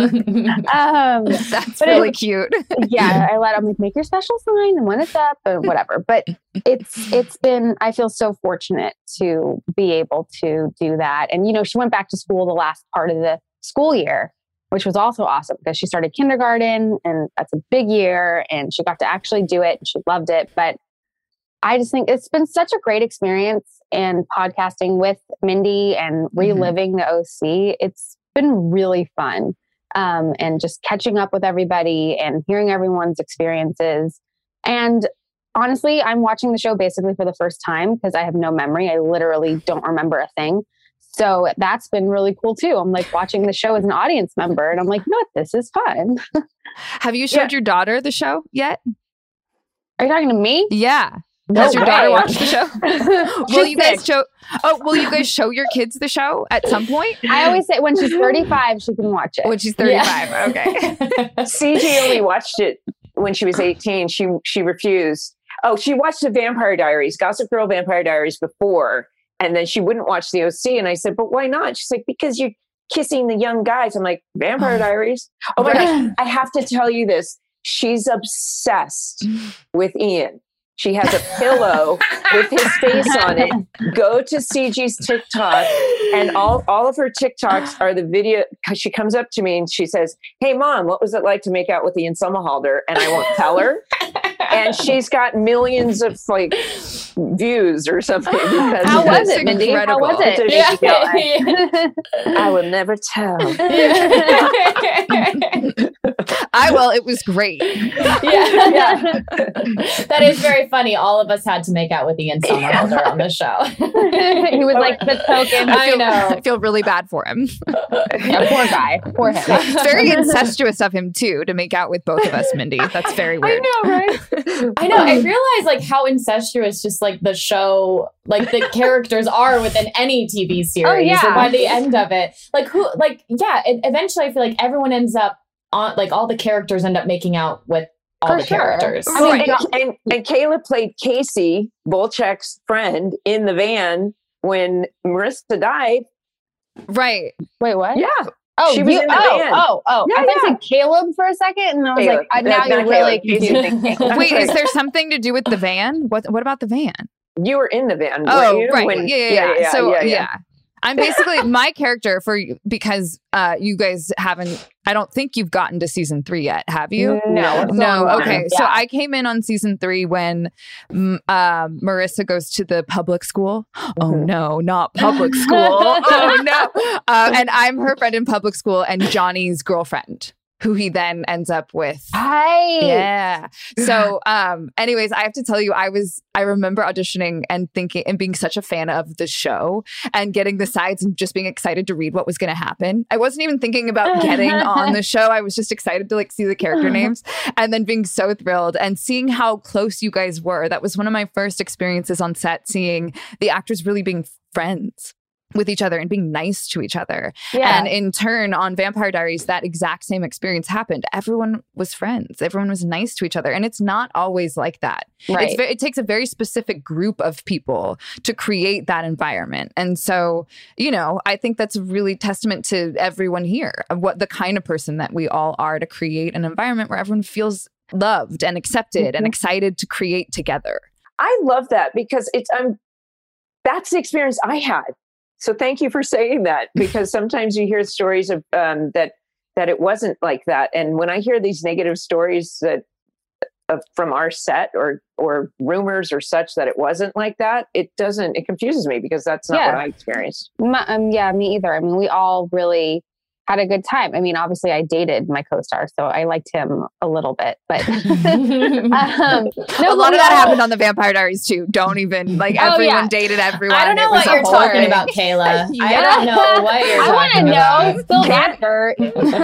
K: it.
J: That's really cute.
K: Yeah, I let them make your special sign and when it's up and whatever. But it's been, I feel so fortunate to be able to do that. And, you know, she went back to school the last part of the school year, which was also awesome because she started kindergarten, and that's a big year, and she got to actually do it and she loved it. But I just think it's been such a great experience in podcasting with Mindy and reliving the OC. It's been really fun. And just catching up with everybody and hearing everyone's experiences. And honestly, I'm watching the show basically for the first time because I have no memory. I literally don't remember a thing. So that's been really cool too. I'm like watching the show as an audience member, and I'm like, you know what? This is fun.
J: Have you showed your daughter the show yet?
K: Are you talking to me?
J: Yeah. Has your daughter watched the show? Will you guys show your kids the show at some point?
K: I always say when she's 35, she can watch it.
J: When she's 35. Yeah. Okay.
L: CG only watched it when she was 18, she refused. Oh, she watched the Vampire Diaries, Gossip Girl Vampire Diaries before, and then she wouldn't watch the OC. And I said, but why not? She's like, because you're kissing the young guys. I'm like, Vampire Diaries? Oh my gosh, I have to tell you this. She's obsessed with Ian. She has a pillow with his face on it. Go to CG's TikTok, and all of her TikToks are the video. She comes up to me and she says, hey, Mom, what was it like to make out with Ian Somerhalder? And I won't tell her. And she's got millions of like views or something. Because
K: how was it, Mindy? How was it?
L: Yeah. I will never tell.
J: It was great.
I: Yeah. That is very funny. All of us had to make out with Ian Somerhalder on the show.
K: He was like the token.
J: I feel really bad for him.
K: Yeah, poor guy. Poor him.
J: It's very incestuous of him too to make out with both of us, Mindy. That's very weird.
K: I know, right?
I: I know. I realize like how incestuous just like the show, like the characters are within any TV series.
K: Oh, yeah.
I: And by the end of it, eventually I feel like everyone ends up on, like all the characters end up making out with all the characters.
L: I mean, and Kayla played Casey, Volchek's friend, in the van when Marissa died.
J: Right.
K: Wait, what?
L: Yeah.
K: Oh,
L: she was in the van.
K: Yeah, I thought you said Caleb for a second, and I was
L: Caleb.
K: like, now you're really confusing.
J: Wait, is there something to do with the van? What about the van?
L: You were in the van.
J: Oh,
L: weren't you?
J: right. Yeah. So, I'm basically my character because you guys haven't, I don't think you've gotten to season 3 yet, have you?
K: No.
J: Okay. So I came in on season 3 when Marissa goes to the public school. Oh no, not public school. Oh no. And I'm her friend in public school and Johnny's girlfriend, who he then ends up with.
K: Hi.
J: Yeah. So anyways, I have to tell you, I remember auditioning and thinking and being such a fan of the show and getting the sides and just being excited to read what was going to happen. I wasn't even thinking about getting on the show. I was just excited to like see the character names and then being so thrilled and seeing how close you guys were. That was one of my first experiences on set, seeing the actors really being friends with each other and being nice to each other.
K: Yeah.
J: And in turn on Vampire Diaries, that exact same experience happened. Everyone was friends. Everyone was nice to each other. And it's not always like that.
K: Right.
J: It takes a very specific group of people to create that environment. And so, I think that's really testament to everyone here, of what the kind of person that we all are to create an environment where everyone feels loved and accepted and excited to create together.
L: I love that because that's the experience I had. So thank you for saying that, because sometimes you hear stories of that it wasn't like that. And when I hear these negative stories from our set or rumors or such that it wasn't like that, it confuses me because that's not what I experienced.
K: Yeah, me either. I mean, we all really had a good time. I mean, obviously I dated my co-star, so I liked him a little bit, but
J: a lot of that happened on the Vampire Diaries too. Don't even everyone dated everyone.
I: I don't know what you're talking about, Kayla. I don't know what you're talking about.
K: I want to know. Still that hurt.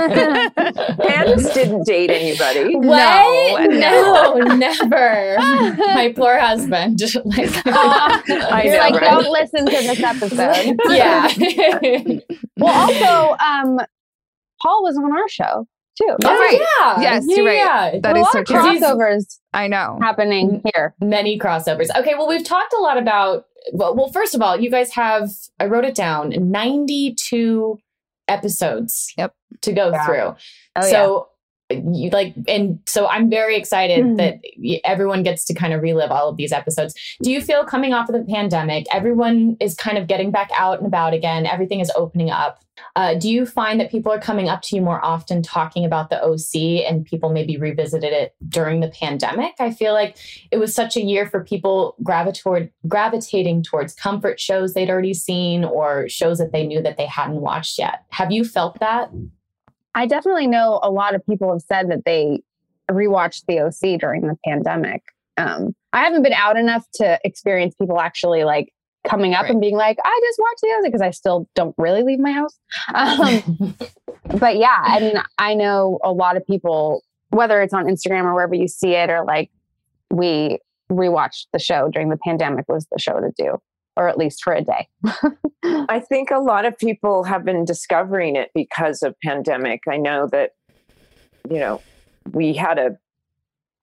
L: Candace didn't date anybody.
I: What? No, never. My poor husband.
K: You're like, don't listen to this episode.
I: Yeah.
K: Well, also, Paul was on our show too.
J: Oh, right.
I: Yeah.
J: Yes, you're right. That is so true.
K: Crossovers.
J: I know.
K: Happening here.
I: Many crossovers. Okay, well, we've talked a lot about, well, first of all, you guys have, I wrote it down, 92 episodes to go through. So so I'm very excited that everyone gets to kind of relive all of these episodes. Do you feel coming off of the pandemic, everyone is kind of getting back out and about again, everything is opening up. Do you find that people are coming up to you more often talking about the OC and people maybe revisited it during the pandemic? I feel like it was such a year for people gravitating towards comfort shows they'd already seen or shows that they knew that they hadn't watched yet. Have you felt that?
K: I definitely know a lot of people have said that they rewatched the OC during the pandemic. I haven't been out enough to experience people actually like coming up and being like, I just watched the OC, because I still don't really leave my house. But yeah, I mean, I know a lot of people, whether it's on Instagram or wherever you see it, or like we rewatched the show during the pandemic was the show to do, or at least for a day.
L: I think a lot of people have been discovering it because of pandemic. I know that, we had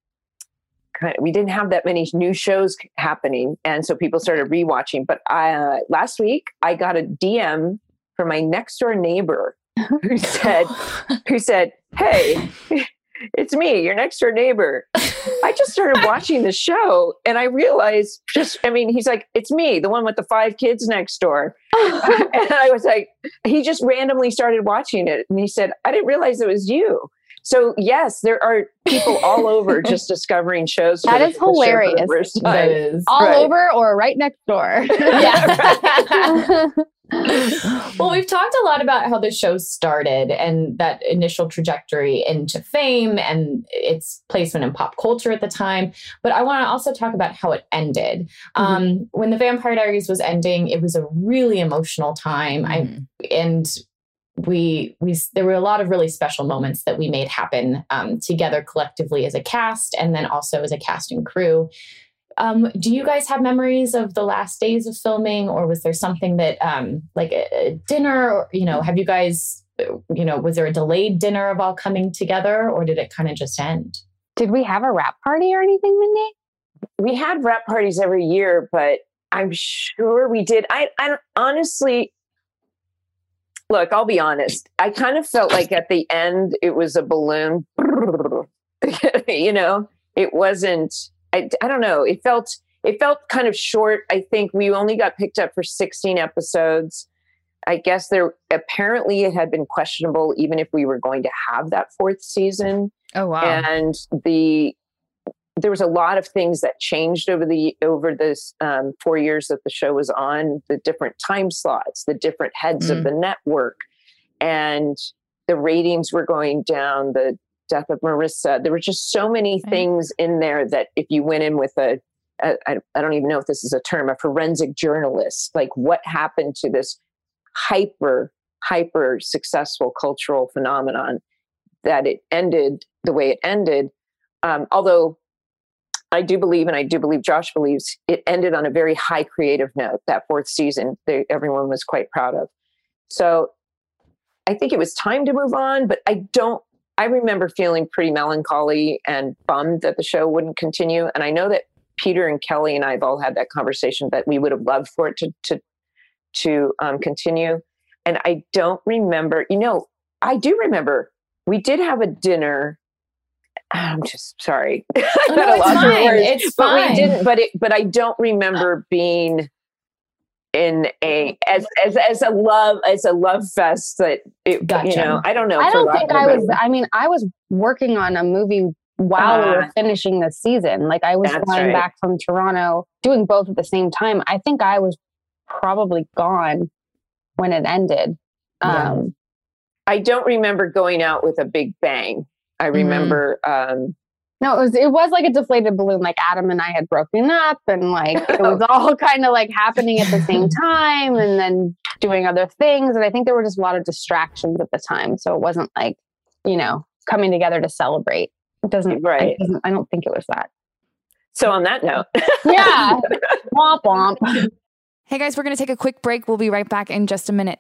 L: we didn't have that many new shows happening. And so people started rewatching. But last week I got a DM from my next door neighbor who said, "Hey, it's me, your next door neighbor. I just started watching the show and I realized he's like, it's me, the one with the 5 kids next door." And I was like, he just randomly started watching it. And he said, "I didn't realize it was you." So yes, there are people all over just discovering shows.
K: That is hilarious.
L: That is
K: all over or right next door.
I: Yeah. Well, we've talked a lot about how the show started and that initial trajectory into fame and its placement in pop culture at the time. But I want to also talk about how it ended. When The Vampire Diaries was ending, it was a really emotional time. There were a lot of really special moments that we made happen together collectively as a cast and then also as a cast and crew. Do you guys have memories of the last days of filming, or was there something that like a dinner, or, have you guys, was there a delayed dinner of all coming together, or did it kind of just end?
K: Did we have a wrap party or anything, Mindy?
L: We had wrap parties every year, but I'm sure we did. I honestly, look, I'll be honest. I kind of felt like at the end, it was a balloon, it wasn't, I don't know. It felt kind of short. I think we only got picked up for 16 episodes. I guess apparently it had been questionable even if we were going to have that 4th season.
J: Oh, wow.
L: And there was a lot of things that changed over this 4 years that the show was on, the different time slots, the different heads of the network, and the ratings were going down, the death of Marissa. There were just so many things in there that if you went in with I don't even know if this is a term, a forensic journalist, like what happened to this hyper successful cultural phenomenon, that it ended the way it ended. Although I do believe, and I do believe Josh believes, it ended on a very high creative note. That 4th season, everyone was quite proud of. So I think it was time to move on, but I remember feeling pretty melancholy and bummed that the show wouldn't continue. And I know that Peter and Kelly and I have all had that conversation that we would have loved for it to continue. And I don't remember, I do remember we did have a dinner. I'm just sorry.
I: It's fine.
L: We didn't, but I don't remember being in as a love fest that
I: Gotcha.
L: I don't know.
K: I don't think I was. I mean, I was working on a movie while we were finishing the season. Like I was flying back from Toronto, doing both at the same time. I think I was probably gone when it ended.
L: I don't remember going out with a big bang. I remember.
K: No, it was like a deflated balloon. Like Adam and I had broken up, and like it was all kind of like happening at the same time, and then doing other things. And I think there were just a lot of distractions at the time, so it wasn't like coming together to celebrate. It doesn't. Right. I don't think it was that.
L: So on that note,
K: yeah, womp womp.
J: Hey guys, we're gonna take a quick break. We'll be right back in just a minute.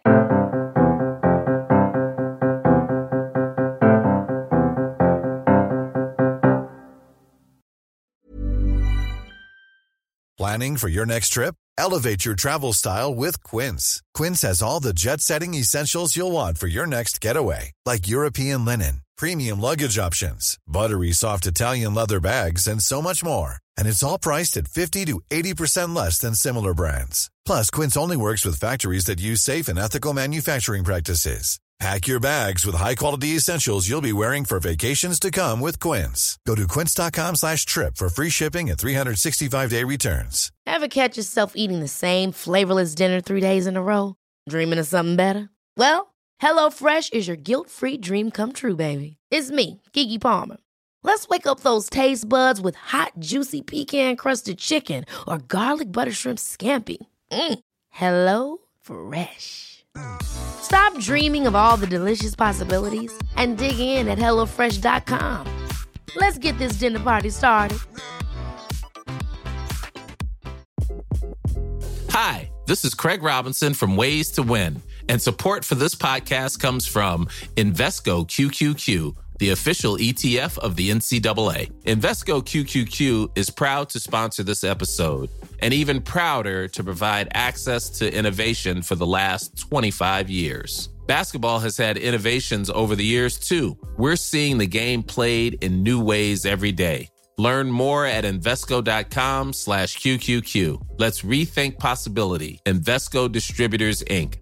N: Planning for your next trip? Elevate your travel style with Quince. Quince has all the jet-setting essentials you'll want for your next getaway, like European linen, premium luggage options, buttery soft Italian leather bags, and so much more. And it's all priced at 50 to 80% less than similar brands. Plus, Quince only works with factories that use safe and ethical manufacturing practices. Pack your bags with high-quality essentials you'll be wearing for vacations to come with Quince. Go to quince.com/trip for free shipping and 365-day returns.
A: Ever catch yourself eating the same flavorless dinner 3 days in a row? Dreaming of something better? Well, HelloFresh is your guilt-free dream come true, baby. It's me, Keke Palmer. Let's wake up those taste buds with hot, juicy pecan-crusted chicken or garlic butter shrimp scampi. Hello Fresh. Stop dreaming of all the delicious possibilities and dig in at HelloFresh.com. Let's get this dinner party started.
P: Hi, this is Craig Robinson from Ways to Win, and support for this podcast comes from Invesco QQQ, the official ETF of the NCAA. Invesco QQQ is proud to sponsor this episode, and even prouder to provide access to innovation for the last 25 years. Basketball has had innovations over the years, too. We're seeing the game played in new ways every day. Learn more at Invesco.com/QQQ. Let's rethink possibility. Invesco Distributors, Inc.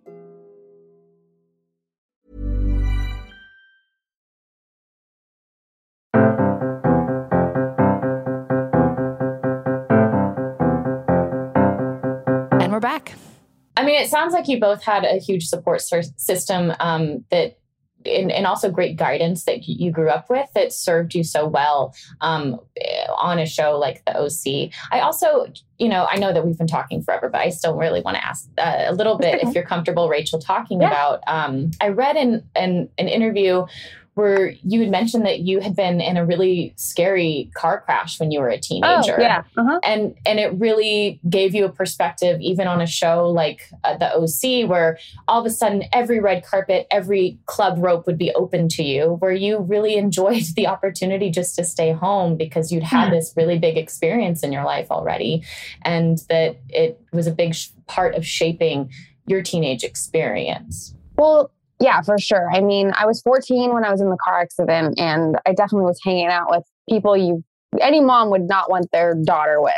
J: And we're back.
I: I mean, it sounds like you both had a huge support system that, and also great guidance that you grew up with that served you so well on a show like The OC. I also, I know that we've been talking forever, but I still really want to ask a little bit, if you're comfortable, Rachel, talking about, I read in an interview where you had mentioned that you had been in a really scary car crash when you were a teenager.
K: Oh, yeah. Uh-huh.
I: And it really gave you a perspective, even on a show like The OC, where all of a sudden every red carpet, every club rope would be open to you, where you really enjoyed the opportunity just to stay home because you'd had this really big experience in your life already. And that it was a big part of shaping your teenage experience.
K: Well, yeah, for sure. I mean, I was 14 when I was in the car accident, and I definitely was hanging out with people any mom would not want their daughter with,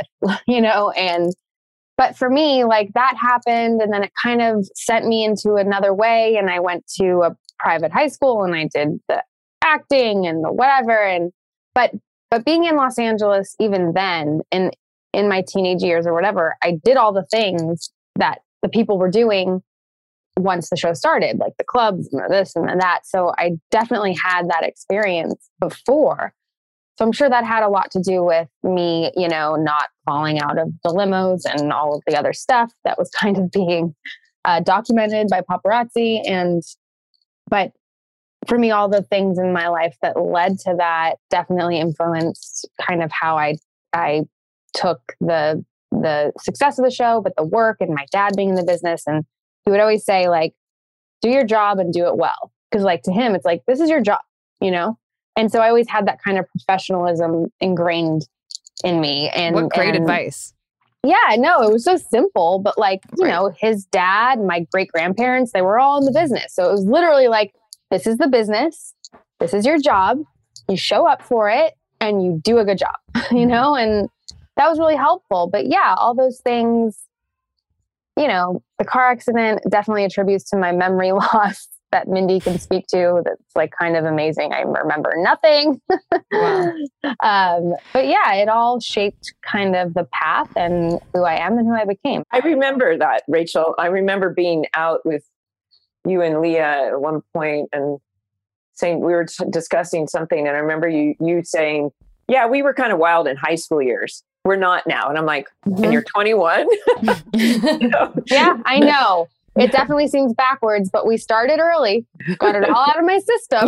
K: but for me, like, that happened, and then it kind of sent me into another way, and I went to a private high school and I did the acting and the whatever. But being in Los Angeles, even then, in my teenage years or whatever, I did all the things that the people were doing once the show started, like the clubs and this and that. So I definitely had that experience before. So I'm sure that had a lot to do with me, not falling out of the limos and all of the other stuff that was kind of being documented by paparazzi. But for me, all the things in my life that led to that definitely influenced kind of how I took the success of the show, but the work and my dad being in the business. And he would always say, like, do your job and do it well. Because, like, to him, it's like, this is your job, And so I always had that kind of professionalism ingrained in me. And
J: what great advice.
K: Yeah, no, it was so simple. But, like, his dad, my great grandparents, they were all in the business. So it was literally like, this is the business. This is your job. You show up for it and you do a good job, And that was really helpful. But yeah, all those things, the car accident definitely attributes to my memory loss that Mindy can speak to. That's like kind of amazing. I remember nothing. Wow. But yeah, it all shaped kind of the path and who I am and who I became.
L: I remember that, Rachel. I remember being out with you and Leah at one point and saying, we were discussing something. And I remember you saying, yeah, we were kind of wild in high school years. We're not now. And I'm like, and you're 21?
K: Yeah, I know. It definitely seems backwards, but we started early, got it all out of my system,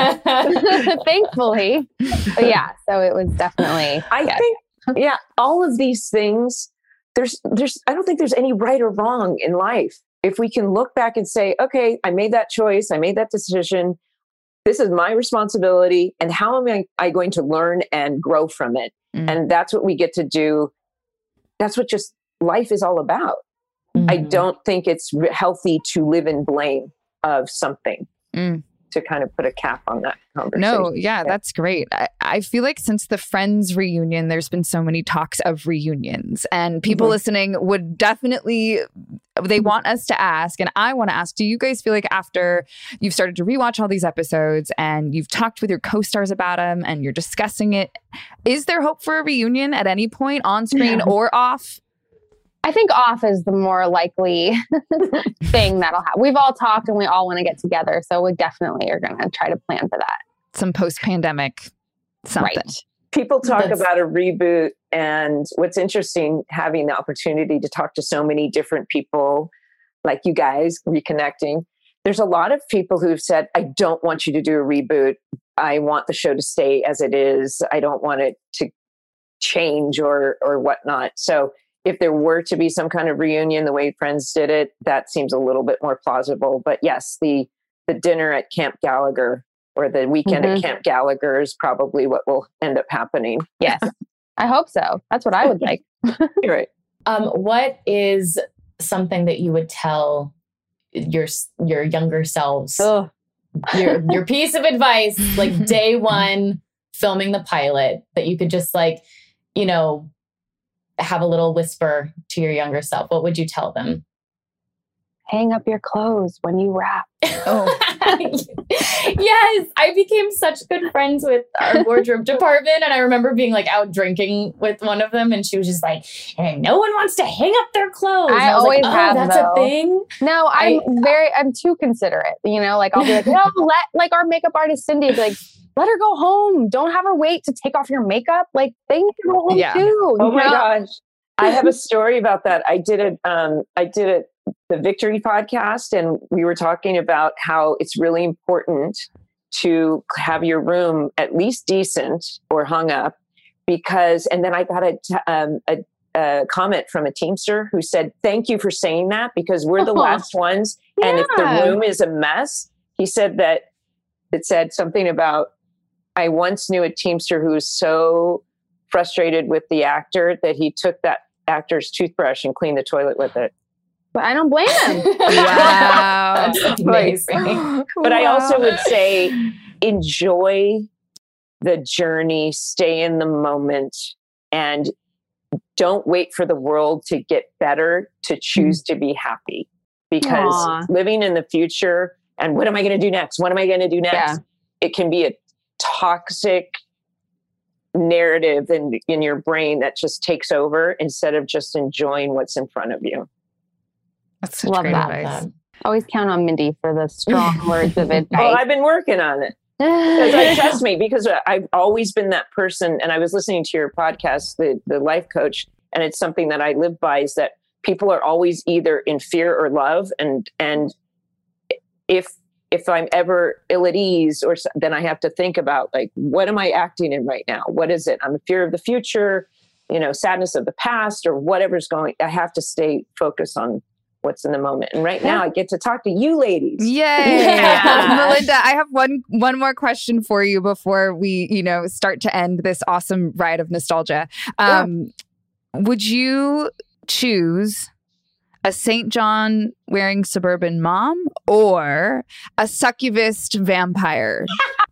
K: thankfully. But yeah, so it was definitely,
L: I think, all of these things, I don't think there's any right or wrong in life. If we can look back and say, okay, I made that choice, I made that decision, this is my responsibility, and how am I going to learn and grow from it? And that's what we get to do. That's what just life is all about. Mm-hmm. I don't think it's healthy to live in blame of something to kind of put a cap on that conversation.
J: No, yeah, that's great. I feel like since the Friends reunion, there's been so many talks of reunions, and people listening would definitely, they want us to ask, and I want to ask, do you guys feel like after you've started to rewatch all these episodes and you've talked with your co-stars about them and you're discussing it, is there hope for a reunion at any point, on screen or off?
K: I think off is the more likely thing that'll happen. We've all talked and we all want to get together. So we definitely are going to try to plan for that.
J: Some post-pandemic something.
K: Right.
L: People talk about a reboot, and what's interesting, having the opportunity to talk to so many different people like you guys, reconnecting. There's a lot of people who've said, I don't want you to do a reboot. I want the show to stay as it is. I don't want it to change or whatnot. So if there were to be some kind of reunion, the way Friends did it, that seems a little bit more plausible. But yes, the dinner at Camp Gallagher or the weekend at Camp Gallagher is probably what will end up happening.
K: Yes. I hope so. That's what I would like.
L: You're right.
I: What is something that you would tell your younger selves? Your piece of advice, like day one, filming the pilot, that you could just like, you know, have a little whisper to your younger self. What would you tell them?
K: Hang up your clothes when you wrap.
I: Yes, I became such good friends with our wardrobe department, and I remember being like out drinking with one of them, and she was just like, "Hey, no one wants to hang up their clothes."
K: I always
I: like,
K: have.
I: That's
K: though.
I: a thing.
K: No, I'm too considerate. You know, like I'll be like, no, let like our makeup artist Cindy be like, let her go home. Don't have her wait to take off your makeup. Like they need to go home too.
L: Oh my gosh, I have a story about that. I did it. The Victory podcast, and we were talking about how it's really important to have your room at least decent or hung up, because, and then I got a comment from a Teamster who said, thank you for saying that, because we're the last ones. Yeah. And if the room is a mess, he said that it said something about, I once knew a Teamster who was so frustrated with the actor that he took that actor's toothbrush and cleaned the toilet with it.
K: But I don't blame him.
I: Wow. That's amazing.
L: But I also would say, enjoy the journey, stay in the moment, and don't wait for the world to get better to choose to be happy. Because living in the future and what am I going to do next? What am I going to do next? Yeah. It can be a toxic narrative in your brain that just takes over instead of just enjoying what's in front of you.
J: That's such
K: Love
J: great
K: that.
J: advice.
K: Always count on Mindy for the strong words of advice.
L: Well, I've been working on it. Trust me, because I've always been that person. And I was listening to your podcast, the Life Coach, and it's something that I live by, is that people are always either in fear or love. And if I'm ever ill at ease, then I have to think about, like, what am I acting in right now? What is it? I'm in fear of the future, sadness of the past, or whatever's going. I have to stay focused on what's in the moment. And right now I get to talk to you ladies.
J: Yay. Yeah. Melinda, I have one more question for you before we, start to end this awesome ride of nostalgia. Would you choose a St. John wearing suburban mom or a succubus vampire?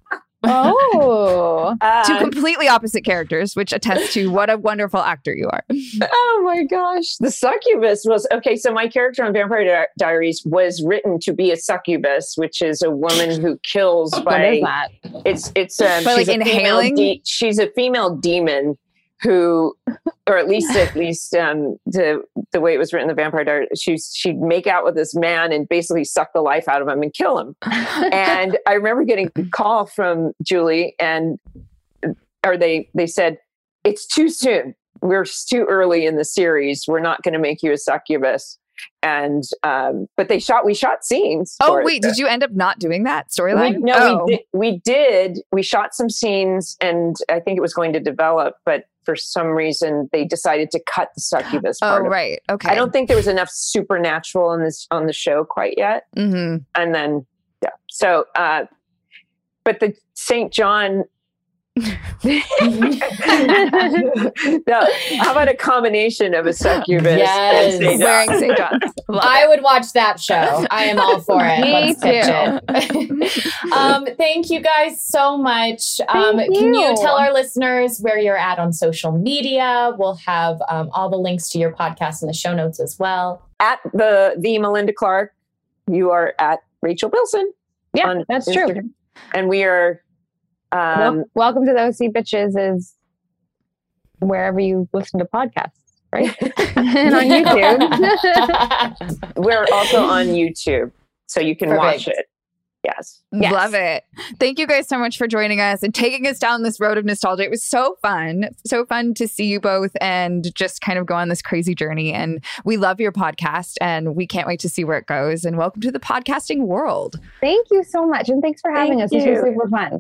J: Two completely opposite characters, which attest to what a wonderful actor you are.
L: Oh my gosh. The succubus was, okay, so my character on Vampire Diaries was written to be a succubus, which is a woman who kills by... What is that? It's
J: by like inhaling?
L: She's a female demon who, or at least the way it was written in the Vampire Diaries, she'd make out with this man and basically suck the life out of him and kill him. And I remember getting a call from Julie, they said, it's too soon. We're too early in the series. We're not going to make you a succubus. And but we shot scenes.
J: Oh wait, did you end up not doing that storyline?
L: We did. We shot some scenes, and I think it was going to develop, but for some reason they decided to cut the succubus part.
J: Oh right, okay.
L: I don't think there was enough supernatural on the show quite yet.
J: Mm-hmm.
L: And then so but the St. John. Now, how about a combination of a succubus and St. John?
J: Wearing St. John?
I: I would watch that show. I am all for it. Let's pitch it. Thank you guys so much. Can you tell our listeners where you're at on social media? We'll have all the links to your podcast in the show notes as well.
L: At the Melinda Clark, you are at Rachel Bilson.
K: Yeah, that's Instagram. True.
L: And we are.
K: Welcome to the OC Bitches is wherever you listen to podcasts, right? And on YouTube.
L: We're also on YouTube, so you can watch it. Yes.
J: Love it. Thank you guys so much for joining us and taking us down this road of nostalgia. It was so fun. So fun to see you both and just kind of go on this crazy journey. And we love your podcast and we can't wait to see where it goes. And welcome to the podcasting world.
K: Thank you so much. And thanks for having us. This was super fun.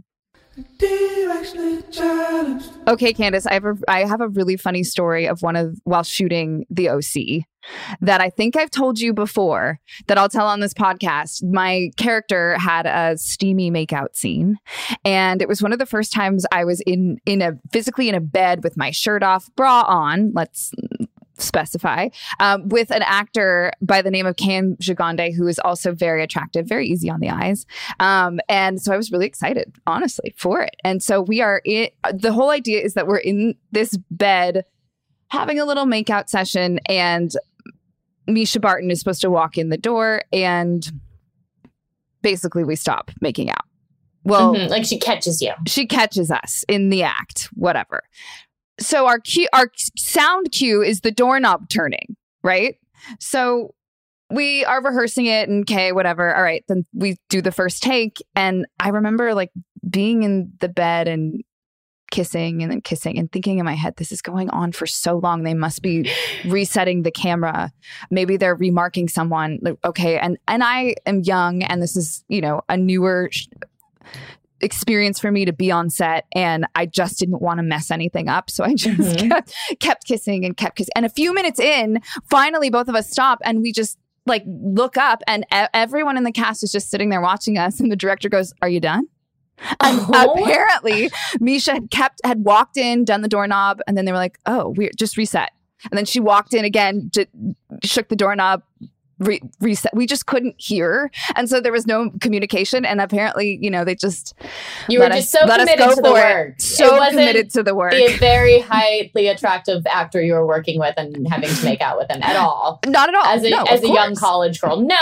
J: Okay, Candace, I have a really funny story of while shooting The OC. that I think I've told you before that I'll tell on this podcast. My character had a steamy makeout scene, and it was one of the first times I was physically in a bed with my shirt off, bra on, let's specify, with an actor by the name of Cam Gigandet, who is also very attractive, very easy on the eyes. And so I was really excited, honestly, for it. And so the whole idea is that we're in this bed having a little makeout session, and Mischa Barton is supposed to walk in the door, and basically we stop making out. Well,
I: like she catches you.
J: She catches us in the act, whatever. So our sound cue is the doorknob turning, right? So we are rehearsing it, and okay, whatever. All right, then we do the first take, and I remember like being in the bed and kissing and then kissing and thinking in my head, this is going on for so long. They must be resetting the camera. Maybe they're remarking someone. Okay, and I am young, and this is, a newer experience for me to be on set, and I just didn't want to mess anything up, so I just kept kissing and kept kissing. And a few minutes in, finally both of us stop, and we just like look up, and everyone in the cast is just sitting there watching us, and the director goes, "Are you done?" And apparently Mischa had walked in, done the doorknob, and then they were like, "Oh, weird, just reset." And then she walked in again, shook the doorknob, reset. We just couldn't hear, and so there was no communication. And apparently, they just
I: so committed to the work.
J: So committed to the work.
I: The very highly attractive actor you were working with and having to make out with him at all.
J: Not at all.
I: As a young college girl. No.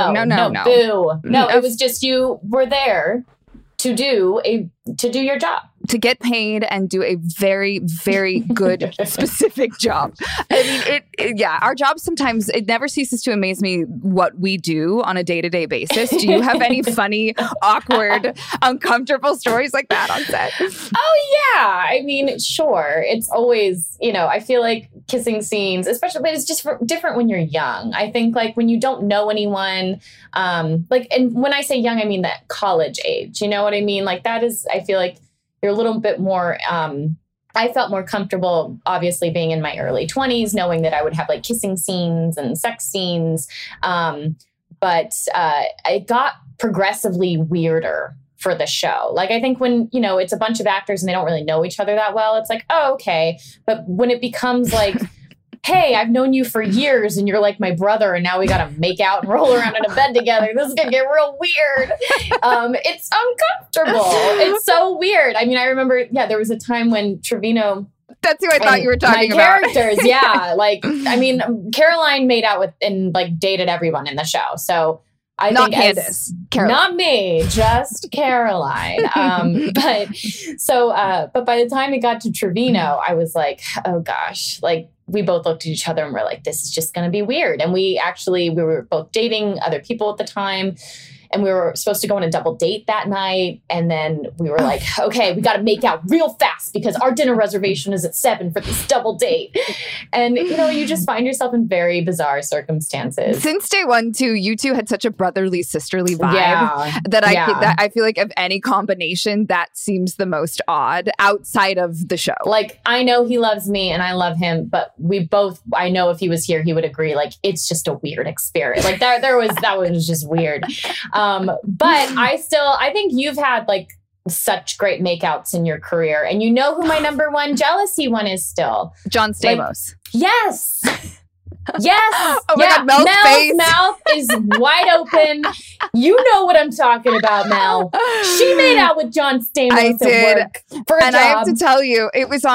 I: Boo. No, it was just you were there to do your job.
J: To get paid and do a very, very good, specific job. I mean, our job sometimes, it never ceases to amaze me what we do on a day-to-day basis. Do you have any funny, awkward, uncomfortable stories like that on set?
I: Oh, yeah. I mean, sure. It's always, I feel like kissing scenes, especially, but it's just different when you're young. I think like when you don't know anyone, and when I say young, I mean that college age. You know what I mean? Like that is, I feel like you're a little bit more, I felt more comfortable, obviously, being in my early 20s, knowing that I would have like kissing scenes and sex scenes. But it got progressively weirder for the show. Like, I think when, it's a bunch of actors and they don't really know each other that well, it's like, oh, okay. But when it becomes like, hey, I've known you for years and you're like my brother, and now we got to make out and roll around in a bed together. This is going to get real weird. It's uncomfortable. It's so weird. I mean, I remember, there was a time when Trevino...
J: That's who I thought you were talking
I: about. My characters, yeah. Like, I mean, Caroline made out with and like dated everyone in the show. So I
J: not
I: think
J: Candace, Caroline.
I: Not me, just Caroline. But by the time it got to Trevino, I was like, oh gosh, like we both looked at each other and we're like, this is just going to be weird. And we were both dating other people at the time. And we were supposed to go on a double date that night. And then we were like, okay, we got to make out real fast because our dinner reservation is at 7 for this double date. And, you just find yourself in very bizarre circumstances.
J: Since day one, too, you two had such a brotherly, sisterly vibe that I feel like of any combination, that seems the most odd outside of the show.
I: Like, I know he loves me and I love him, but I know if he was here, he would agree. Like, it's just a weird experience. Like that was just weird. But I think you've had like such great makeouts in your career, and you know who my number one jealousy one is still?
J: John Stamos.
I: Yes. Yes.
J: Oh my God, Mel's
I: mouth is wide open. You know what I'm talking about, Mel. She made out with John Stamos at work for a job.
J: I have to tell you, it was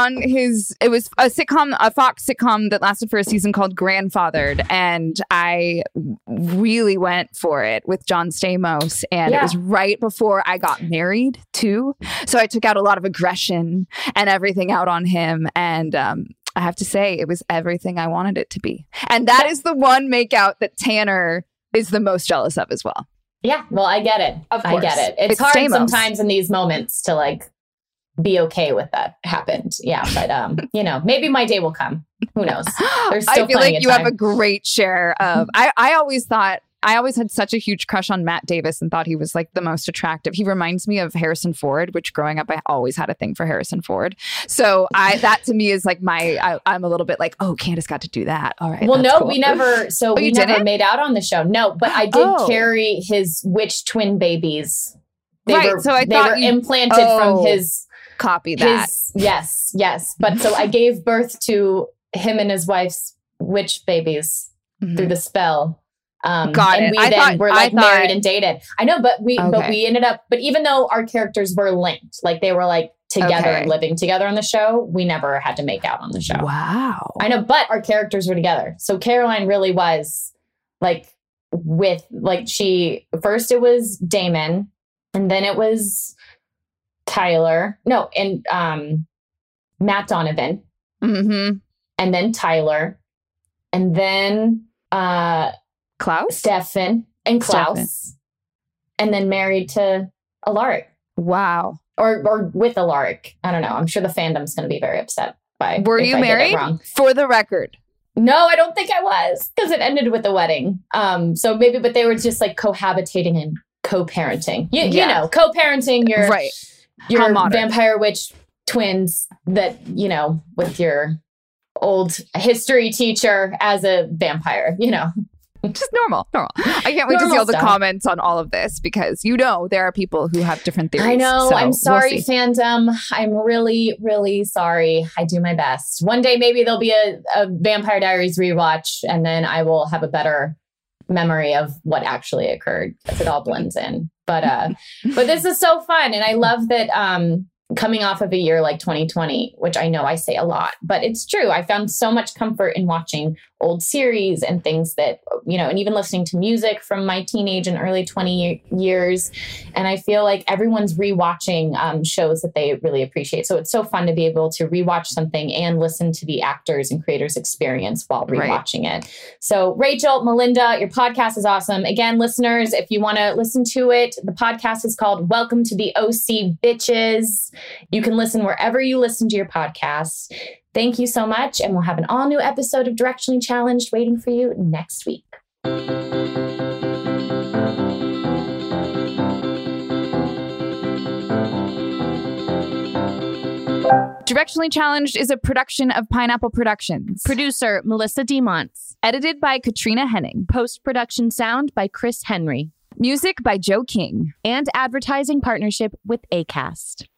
J: a sitcom, a Fox sitcom that lasted for a season called Grandfathered. And I really went for it with John Stamos. And it was right before I got married too. So I took out a lot of aggression and everything out on him. And, I have to say, it was everything I wanted it to be. And that is the one makeout that Tanner is the most jealous of as well.
I: Yeah, well, I get it.
J: Of course.
I: I get it. It's hard sometimes in these moments to like be okay with that happened. Yeah, but maybe my day will come. Who knows? There's still
J: I feel like you have a great share of. I always thought I always had such a huge crush on Matt Davis and thought he was like the most attractive. He reminds me of Harrison Ford, which growing up, I always had a thing for Harrison Ford. So that to me is like I'm a little bit like, oh, Candace got to do that. All right.
I: Well, no,
J: cool.
I: we never made out on the show. No, but I did carry his witch twin babies. They were implanted from his
J: copy that.
I: Yes. But so I gave birth to him and his wife's witch babies through the spell.
J: Got
I: and
J: it.
I: we then were like married and dated. I know, but we ended up, but even though our characters were linked, like they were like together and living together on the show, we never had to make out on the show.
J: Wow.
I: I know, but our characters were together. So Caroline really was like first it was Damon, and then it was Tyler. No, and Matt Donovan.
J: Mm-hmm.
I: And then Tyler. And then
J: Klaus?
I: Stefan and Klaus. And then married to Alaric.
J: Wow.
I: Or with Alaric. I don't know. I'm sure the fandom's going to be very upset by
J: Were you married? For the record.
I: No, I don't think I was, because it ended with the wedding. So maybe, but they were just like cohabitating and co-parenting. You know, co-parenting your vampire witch twins that, you know, with your old history teacher as a vampire, you know.
J: Just normal. I can't wait to see all the comments on all of this, because you know there are people who have different theories.
I: I know.
J: So
I: I'm sorry, fandom. I'm really, really sorry. I do my best. One day maybe there'll be a Vampire Diaries rewatch, and then I will have a better memory of what actually occurred, because it all blends in. But this is so fun, and I love that coming off of a year like 2020, which I know I say a lot, but it's true. I found so much comfort in watching old series and things that, you know, and even listening to music from my teenage and early 20 years. And I feel like everyone's rewatching shows that they really appreciate. So it's so fun to be able to rewatch something and listen to the actors and creators' experience while rewatching it. So Rachel, Melinda, your podcast is awesome. Again, listeners, if you want to listen to it, the podcast is called Welcome to the OC Bitches. You can listen wherever you listen to your podcasts. Thank you so much. And we'll have an all new episode of Directionally Challenged waiting for you next week.
J: Directionally Challenged is a production of Pineapple Productions.
Q: Producer Melissa DeMonts.
J: Edited by Katrina Henning.
Q: Post-production sound by Chris Henry.
J: Music by Joe King.
Q: And advertising partnership with Acast.